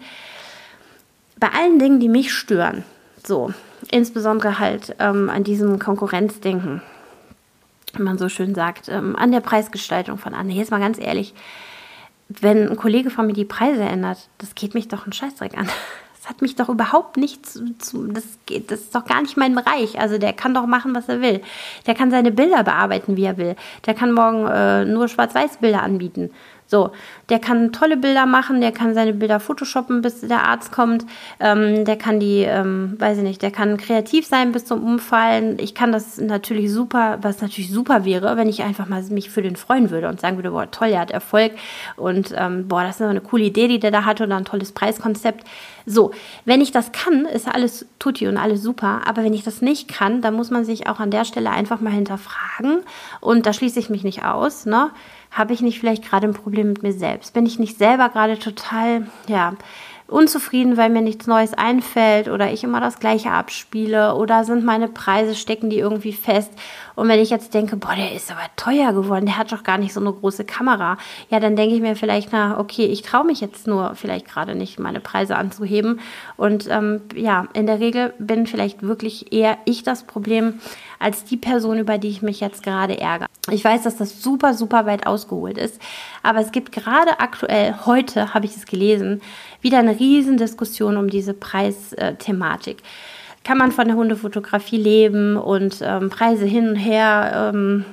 Bei allen Dingen, die mich stören, so, insbesondere halt ähm, an diesem Konkurrenzdenken, wie man so schön sagt, ähm, an der Preisgestaltung von anderen. Jetzt mal ganz ehrlich, wenn ein Kollege von mir die Preise ändert, das geht mich doch einen Scheißdreck an. Das hat mich doch überhaupt nicht zu, zu das geht, das ist doch gar nicht mein Bereich. Also der kann doch machen, was er will. Der kann seine Bilder bearbeiten, wie er will. Der kann morgen äh, nur Schwarz-Weiß-Bilder anbieten. So, der kann tolle Bilder machen, der kann seine Bilder photoshoppen, bis der Arzt kommt, ähm, der kann die, ähm, weiß ich nicht, der kann kreativ sein bis zum Umfallen. Ich kann das natürlich super, was natürlich super wäre, wenn ich einfach mal mich für den freuen würde und sagen würde, boah, toll, er hat Erfolg und ähm, boah, das ist eine coole Idee, die der da hatte und ein tolles Preiskonzept. So, wenn ich das kann, ist alles tutti und alles super, aber wenn ich das nicht kann, dann muss man sich auch an der Stelle einfach mal hinterfragen und da schließe ich mich nicht aus, ne? Habe ich nicht vielleicht gerade ein Problem mit mir selbst? Bin ich nicht selber gerade total, ja, unzufrieden, weil mir nichts Neues einfällt oder ich immer das Gleiche abspiele oder sind meine Preise, stecken die irgendwie fest? Und wenn ich jetzt denke, boah, der ist aber teuer geworden, der hat doch gar nicht so eine große Kamera, ja, dann denke ich mir vielleicht, na, okay, ich traue mich jetzt nur vielleicht gerade nicht, meine Preise anzuheben. Und ähm, ja, in der Regel bin vielleicht wirklich eher ich das Problem als die Person, über die ich mich jetzt gerade ärgere. Ich weiß, dass das super, super weit ausgeholt ist, aber es gibt gerade aktuell, heute habe ich es gelesen, wieder eine riesen Diskussion um diese Preisthematik. kann man von der Hundefotografie leben und ähm, Preise hin und her, ähm,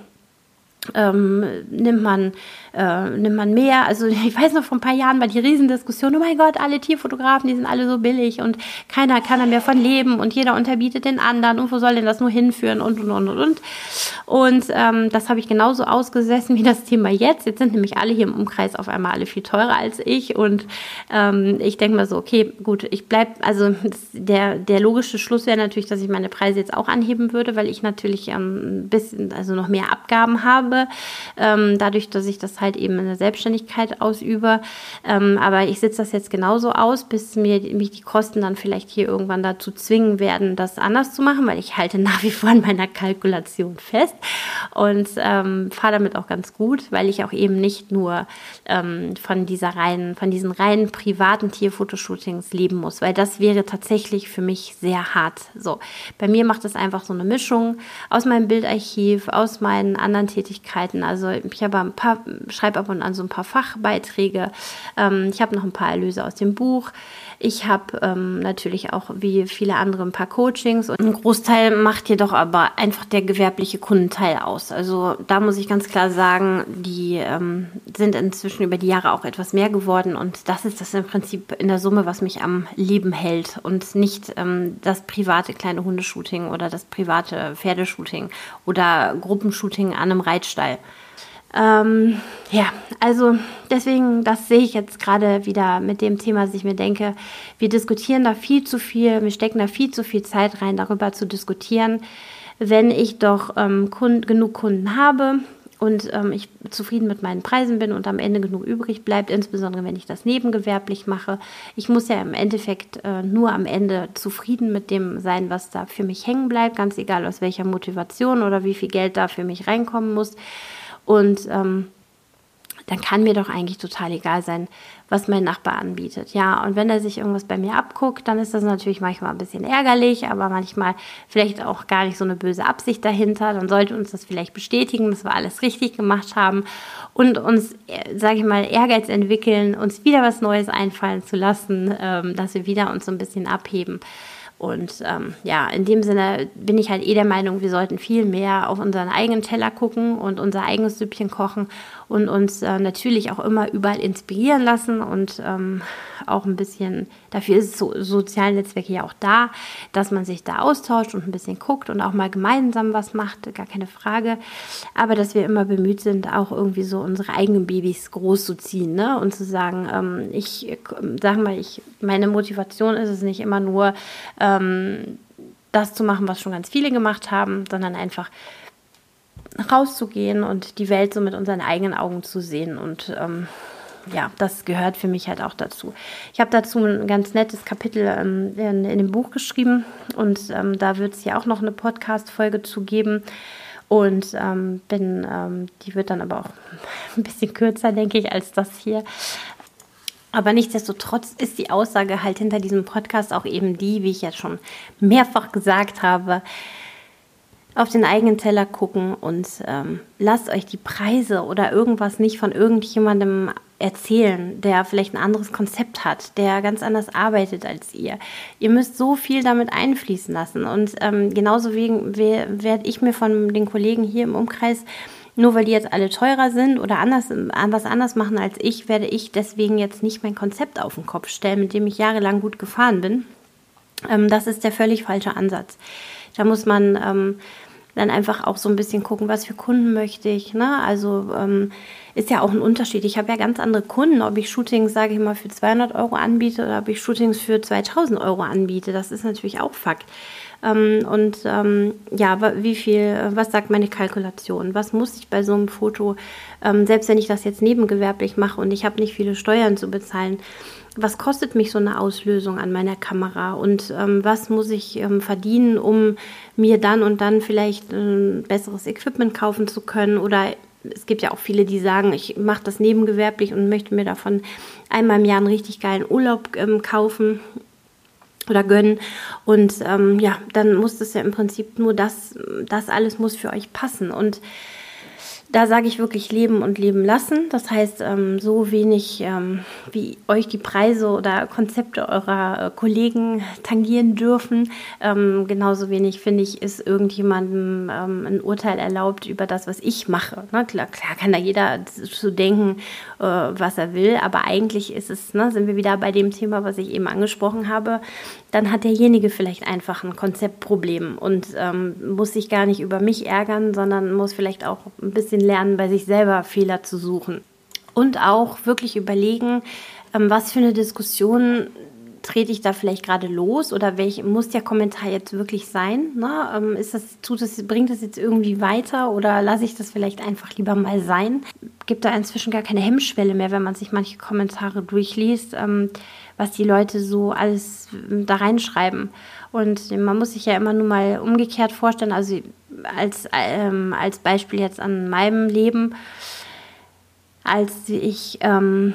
ähm, nimmt man äh, nimmt man mehr. Also ich weiß noch, vor ein paar Jahren war die Riesendiskussion, oh mein Gott, alle Tierfotografen, die sind alle so billig und keiner kann da mehr von leben und jeder unterbietet den anderen und wo soll denn das nur hinführen und und und und und. Und ähm, das habe ich genauso ausgesessen wie das Thema jetzt. Jetzt sind nämlich alle hier im Umkreis auf einmal alle viel teurer als ich und ähm, ich denke mal so, okay, gut, ich bleibe, also das, der, der logische Schluss wäre natürlich, dass ich meine Preise jetzt auch anheben würde, weil ich natürlich ähm, ein bisschen, also noch mehr Abgaben habe, ähm, dadurch, dass ich das halt eben in der Selbstständigkeit ausübe. Ähm, aber ich sitze das jetzt genauso aus, bis mir mich die Kosten dann vielleicht hier irgendwann dazu zwingen werden, das anders zu machen, weil ich halte nach wie vor an meiner Kalkulation fest und ähm, fahre damit auch ganz gut, weil ich auch eben nicht nur ähm, von dieser reinen, von diesen reinen privaten Tierfotoshootings leben muss, weil das wäre tatsächlich für mich sehr hart. So, bei mir macht es einfach so eine Mischung aus meinem Bildarchiv, aus meinen anderen Tätigkeiten. Also ich habe ein paar, schreibe ab und an so ein paar Fachbeiträge. Ähm, ich habe noch ein paar Erlöse aus dem Buch. Ich habe ähm, natürlich auch wie viele andere ein paar Coachings und ein Großteil macht jedoch aber einfach der gewerbliche Kundenteil aus. Also da muss ich ganz klar sagen, die ähm, sind inzwischen über die Jahre auch etwas mehr geworden und das ist das im Prinzip in der Summe, was mich am Leben hält und nicht ähm, das private kleine Hundeshooting oder das private Pferdeshooting oder Gruppenshooting an einem Reitstall. Ähm, ja, also deswegen, das sehe ich jetzt gerade wieder mit dem Thema, dass ich mir denke, wir diskutieren da viel zu viel, wir stecken da viel zu viel Zeit rein, darüber zu diskutieren, wenn ich doch ähm, Kunden, genug Kunden habe und ähm, ich zufrieden mit meinen Preisen bin und am Ende genug übrig bleibt, insbesondere wenn ich das nebengewerblich mache. Ich muss ja im Endeffekt äh, nur am Ende zufrieden mit dem sein, was da für mich hängen bleibt, ganz egal aus welcher Motivation oder wie viel Geld da für mich reinkommen muss. Und ähm, dann kann mir doch eigentlich total egal sein, was mein Nachbar anbietet. Ja, und wenn er sich irgendwas bei mir abguckt, dann ist das natürlich manchmal ein bisschen ärgerlich, aber manchmal vielleicht auch gar nicht so eine böse Absicht dahinter. Dann sollte uns das vielleicht bestätigen, dass wir alles richtig gemacht haben und uns, sage ich mal, Ehrgeiz entwickeln, uns wieder was Neues einfallen zu lassen, ähm, dass wir wieder uns so ein bisschen abheben. Und ähm, ja, in dem Sinne bin ich halt eh der Meinung, wir sollten viel mehr auf unseren eigenen Teller gucken und unser eigenes Süppchen kochen und uns äh, natürlich auch immer überall inspirieren lassen und ähm, auch ein bisschen, dafür ist so, soziale Netzwerke ja auch da, dass man sich da austauscht und ein bisschen guckt und auch mal gemeinsam was macht, gar keine Frage. Aber dass wir immer bemüht sind, auch irgendwie so unsere eigenen Babys groß zu ziehen, ne? Und zu sagen, ähm, ich sag mal, ich, meine Motivation ist es nicht immer nur, ähm, das zu machen, was schon ganz viele gemacht haben, sondern einfach rauszugehen und die Welt so mit unseren eigenen Augen zu sehen und ähm, ja, das gehört für mich halt auch dazu. Ich habe dazu ein ganz nettes Kapitel ähm, in, in dem Buch geschrieben und ähm, da wird es ja auch noch eine Podcast-Folge zu geben und ähm, bin, ähm, die wird dann aber auch ein bisschen kürzer, denke ich, als das hier. Aber nichtsdestotrotz ist die Aussage halt hinter diesem Podcast auch eben die, wie ich ja schon mehrfach gesagt habe, auf den eigenen Teller gucken und ähm, lasst euch die Preise oder irgendwas nicht von irgendjemandem erzählen, der vielleicht ein anderes Konzept hat, der ganz anders arbeitet als ihr. Ihr müsst so viel damit einfließen lassen und ähm, genauso werde ich mir von den Kollegen hier im Umkreis, nur weil die jetzt alle teurer sind oder anders, was anders machen als ich, werde ich deswegen jetzt nicht mein Konzept auf den Kopf stellen, mit dem ich jahrelang gut gefahren bin. Ähm, das ist der völlig falsche Ansatz. Da muss man ähm, dann einfach auch so ein bisschen gucken, was für Kunden möchte ich. Ne? Also ähm, ist ja auch ein Unterschied. Ich habe ja ganz andere Kunden, ob ich Shootings, sage ich mal, für zweihundert Euro anbiete oder ob ich Shootings für zweitausend Euro anbiete. Das ist natürlich auch Fakt. Ähm, und ähm, ja, wie viel, was sagt meine Kalkulation? Was muss ich bei so einem Foto, ähm, selbst wenn ich das jetzt nebengewerblich mache und ich habe nicht viele Steuern zu bezahlen, was kostet mich so eine Auslösung an meiner Kamera und ähm, was muss ich ähm, verdienen, um mir dann und dann vielleicht ein besseres Equipment kaufen zu können? Oder es gibt ja auch viele, die sagen, ich mache das nebengewerblich und möchte mir davon einmal im Jahr einen richtig geilen Urlaub ähm, kaufen oder gönnen. Und ähm, ja, dann muss das ja im Prinzip nur das, das alles muss für euch passen. Und Da sage ich wirklich leben und leben lassen. Das heißt, ähm, so wenig ähm, wie euch die Preise oder Konzepte eurer äh, Kollegen tangieren dürfen, ähm, genauso wenig, finde ich, ist irgendjemandem ähm, ein Urteil erlaubt über das, was ich mache. Ne? Klar, klar kann da jeder so denken, äh, was er will, aber eigentlich ist es, ne, sind wir wieder bei dem Thema, was ich eben angesprochen habe, dann hat derjenige vielleicht einfach ein Konzeptproblem und ähm, muss sich gar nicht über mich ärgern, sondern muss vielleicht auch ein bisschen lernen, bei sich selber Fehler zu suchen. Und auch wirklich überlegen, ähm, was für eine Diskussion trete ich da vielleicht gerade los oder welch, muss der Kommentar jetzt wirklich sein? Ne? Ähm, ist das, tut das, bringt das jetzt irgendwie weiter oder lasse ich das vielleicht einfach lieber mal sein? Gibt da inzwischen gar keine Hemmschwelle mehr, wenn man sich manche Kommentare durchliest, ähm, was die Leute so alles da reinschreiben. Und man muss sich ja immer nur mal umgekehrt vorstellen, also als, ähm, als Beispiel jetzt an meinem Leben, als ich ähm,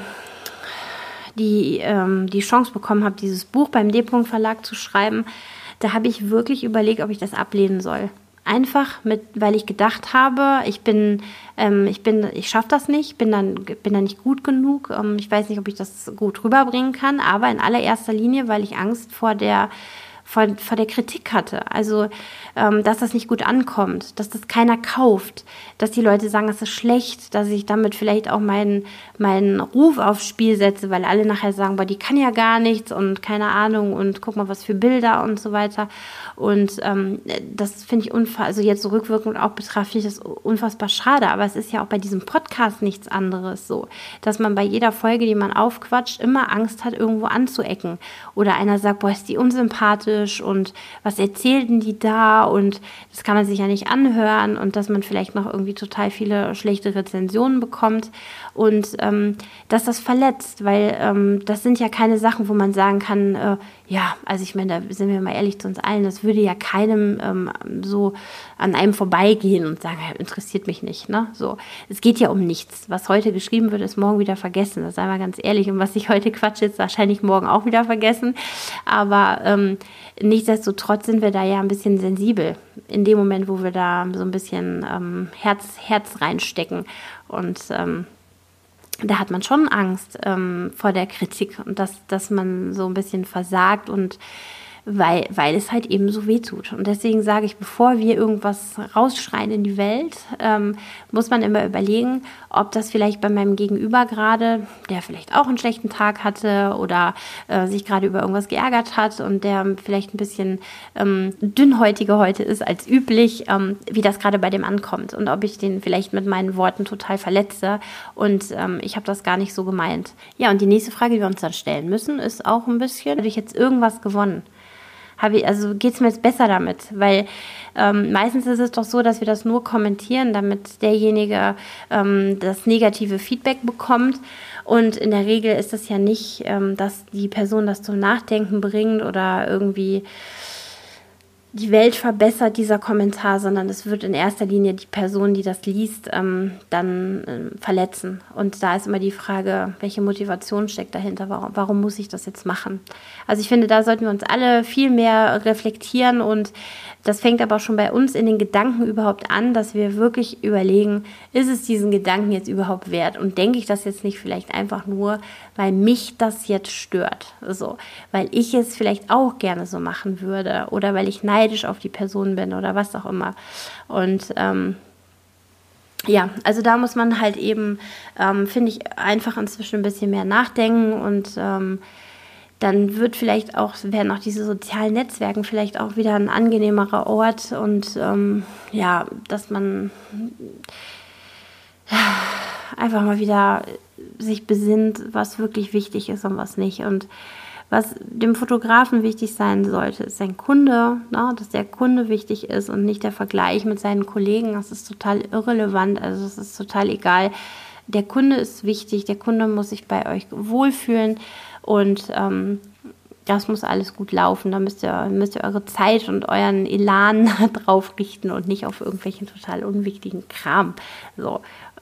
die, ähm, die Chance bekommen habe, dieses Buch beim D-Punkt Verlag zu schreiben, da habe ich wirklich überlegt, ob ich das ablehnen soll. Einfach, mit, weil ich gedacht habe, ich bin, ähm, ich bin, ich schaffe das nicht, bin dann, bin dann nicht gut genug. Ähm, ich weiß nicht, ob ich das gut rüberbringen kann, aber in allererster Linie, weil ich Angst vor der Vor, vor der Kritik hatte. Also, ähm, dass das nicht gut ankommt, dass das keiner kauft, dass die Leute sagen, das ist schlecht, dass ich damit vielleicht auch meinen, meinen Ruf aufs Spiel setze, weil alle nachher sagen, boah, die kann ja gar nichts und keine Ahnung und guck mal, was für Bilder und so weiter. Und ähm, das finde ich unfassbar, also jetzt so rückwirkend auch betrachtet, ich das unfassbar schade, aber es ist ja auch bei diesem Podcast nichts anderes so, dass man bei jeder Folge, die man aufquatscht, immer Angst hat, irgendwo anzuecken. Oder einer sagt, boah, ist die unsympathisch und was erzählten die da und das kann man sich ja nicht anhören und dass man vielleicht noch irgendwie total viele schlechte Rezensionen bekommt und ähm, dass das verletzt, weil ähm, das sind ja keine Sachen, wo man sagen kann, äh, ja, also ich meine, da sind wir mal ehrlich zu uns allen, das würde ja keinem ähm, so an einem vorbeigehen und sagen, ja, interessiert mich nicht, ne? So, es geht ja um nichts. Was heute geschrieben wird, ist morgen wieder vergessen, das sei mal ganz ehrlich und was ich heute quatsche, ist wahrscheinlich morgen auch wieder vergessen, aber ähm, nichtsdestotrotz sind wir da ja ein bisschen sensibel in dem Moment, wo wir da so ein bisschen ähm, Herz, Herz reinstecken und ähm, da hat man schon Angst ähm, vor der Kritik und dass, dass man so ein bisschen versagt und weil, weil es halt eben so weh tut. Und deswegen sage ich, bevor wir irgendwas rausschreien in die Welt, ähm, muss man immer überlegen, ob das vielleicht bei meinem Gegenüber gerade, der vielleicht auch einen schlechten Tag hatte oder äh, sich gerade über irgendwas geärgert hat und der vielleicht ein bisschen ähm, dünnhäutiger heute ist als üblich, ähm, wie das gerade bei dem ankommt und ob ich den vielleicht mit meinen Worten total verletze und ähm, ich habe das gar nicht so gemeint. Ja, und die nächste Frage, die wir uns dann stellen müssen, ist auch ein bisschen, habe ich jetzt irgendwas gewonnen? Habe ich, also geht es mir jetzt besser damit, weil ähm, meistens ist es doch so, dass wir das nur kommentieren, damit derjenige ähm, das negative Feedback bekommt und in der Regel ist es ja nicht, ähm, dass die Person das zum Nachdenken bringt oder irgendwie die Welt verbessert, dieser Kommentar, sondern es wird in erster Linie die Person, die das liest, ähm, dann äh, verletzen. Und da ist immer die Frage, welche Motivation steckt dahinter? Warum, warum muss ich das jetzt machen? Also ich finde, da sollten wir uns alle viel mehr reflektieren und das fängt aber schon bei uns in den Gedanken überhaupt an, dass wir wirklich überlegen, ist es diesen Gedanken jetzt überhaupt wert? Und denke ich das jetzt nicht vielleicht einfach nur, weil mich das jetzt stört? So, weil ich es vielleicht auch gerne so machen würde oder weil ich neidisch auf die Person bin oder was auch immer. Und ähm, ja, also da muss man halt eben, ähm, finde ich, einfach inzwischen ein bisschen mehr nachdenken und ähm, dann wird vielleicht auch, werden auch diese sozialen Netzwerke vielleicht auch wieder ein angenehmerer Ort und ähm, ja, dass man einfach mal wieder sich besinnt, was wirklich wichtig ist und was nicht. Und was dem Fotografen wichtig sein sollte, ist sein Kunde, ne? Dass der Kunde wichtig ist und nicht der Vergleich mit seinen Kollegen. Das ist total irrelevant, also es ist total egal. Der Kunde ist wichtig, der Kunde muss sich bei euch wohlfühlen und ähm, das muss alles gut laufen. Da müsst ihr, müsst ihr eure Zeit und euren Elan drauf richten und nicht auf irgendwelchen total unwichtigen Kram. So,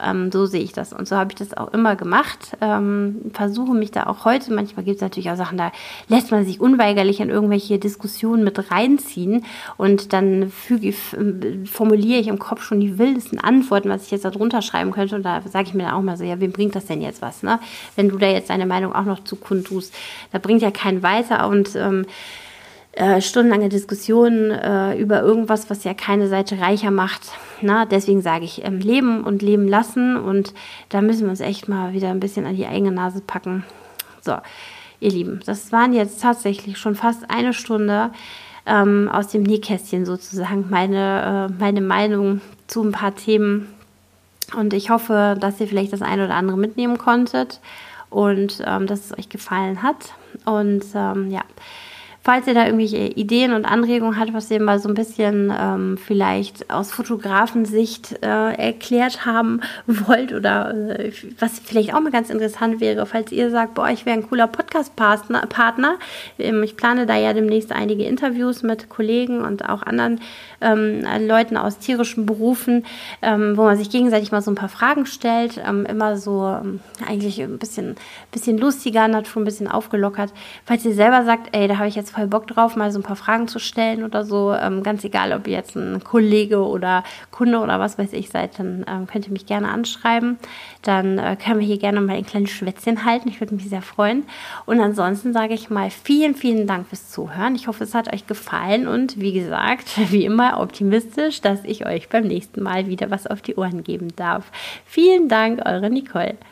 ähm, so sehe ich das. Und so habe ich das auch immer gemacht. Ähm, versuche mich da auch heute, manchmal gibt es natürlich auch Sachen, da lässt man sich unweigerlich in irgendwelche Diskussionen mit reinziehen und dann füge, formuliere ich im Kopf schon die wildesten Antworten, was ich jetzt da drunter schreiben könnte. Und da sage ich mir dann auch mal so, ja, wem bringt das denn jetzt was, ne? Wenn du da jetzt deine Meinung auch noch zu kundtust, da bringt ja keinen weiter und ähm, Äh, stundenlange Diskussionen äh, über irgendwas, was ja keine Seite reicher macht. Na, deswegen sage ich, ähm, leben und leben lassen und da müssen wir uns echt mal wieder ein bisschen an die eigene Nase packen. So, ihr Lieben, das waren jetzt tatsächlich schon fast eine Stunde ähm, aus dem Nähkästchen sozusagen, meine, äh, meine Meinung zu ein paar Themen und ich hoffe, dass ihr vielleicht das eine oder andere mitnehmen konntet und ähm, dass es euch gefallen hat und ähm, ja, falls ihr da irgendwelche Ideen und Anregungen habt, was ihr mal so ein bisschen ähm, vielleicht aus Fotografensicht äh, erklärt haben wollt oder äh, was vielleicht auch mal ganz interessant wäre, falls ihr sagt, boah, ich wäre ein cooler Podcast-Partner. Partner. Ähm, ich plane da ja demnächst einige Interviews mit Kollegen und auch anderen ähm, Leuten aus tierischen Berufen, ähm, wo man sich gegenseitig mal so ein paar Fragen stellt. Ähm, immer so ähm, eigentlich ein bisschen, bisschen lustiger, Natur ein bisschen aufgelockert. Falls ihr selber sagt, ey, da habe ich jetzt voll Bock drauf, mal so ein paar Fragen zu stellen oder so. Ähm, ganz egal, ob ihr jetzt ein Kollege oder Kunde oder was weiß ich seid, dann ähm, könnt ihr mich gerne anschreiben. Dann äh, können wir hier gerne mal ein kleines Schwätzchen halten. Ich würde mich sehr freuen. Und ansonsten sage ich mal vielen, vielen Dank fürs Zuhören. Ich hoffe, es hat euch gefallen und wie gesagt, wie immer optimistisch, dass ich euch beim nächsten Mal wieder was auf die Ohren geben darf. Vielen Dank, eure Nicole.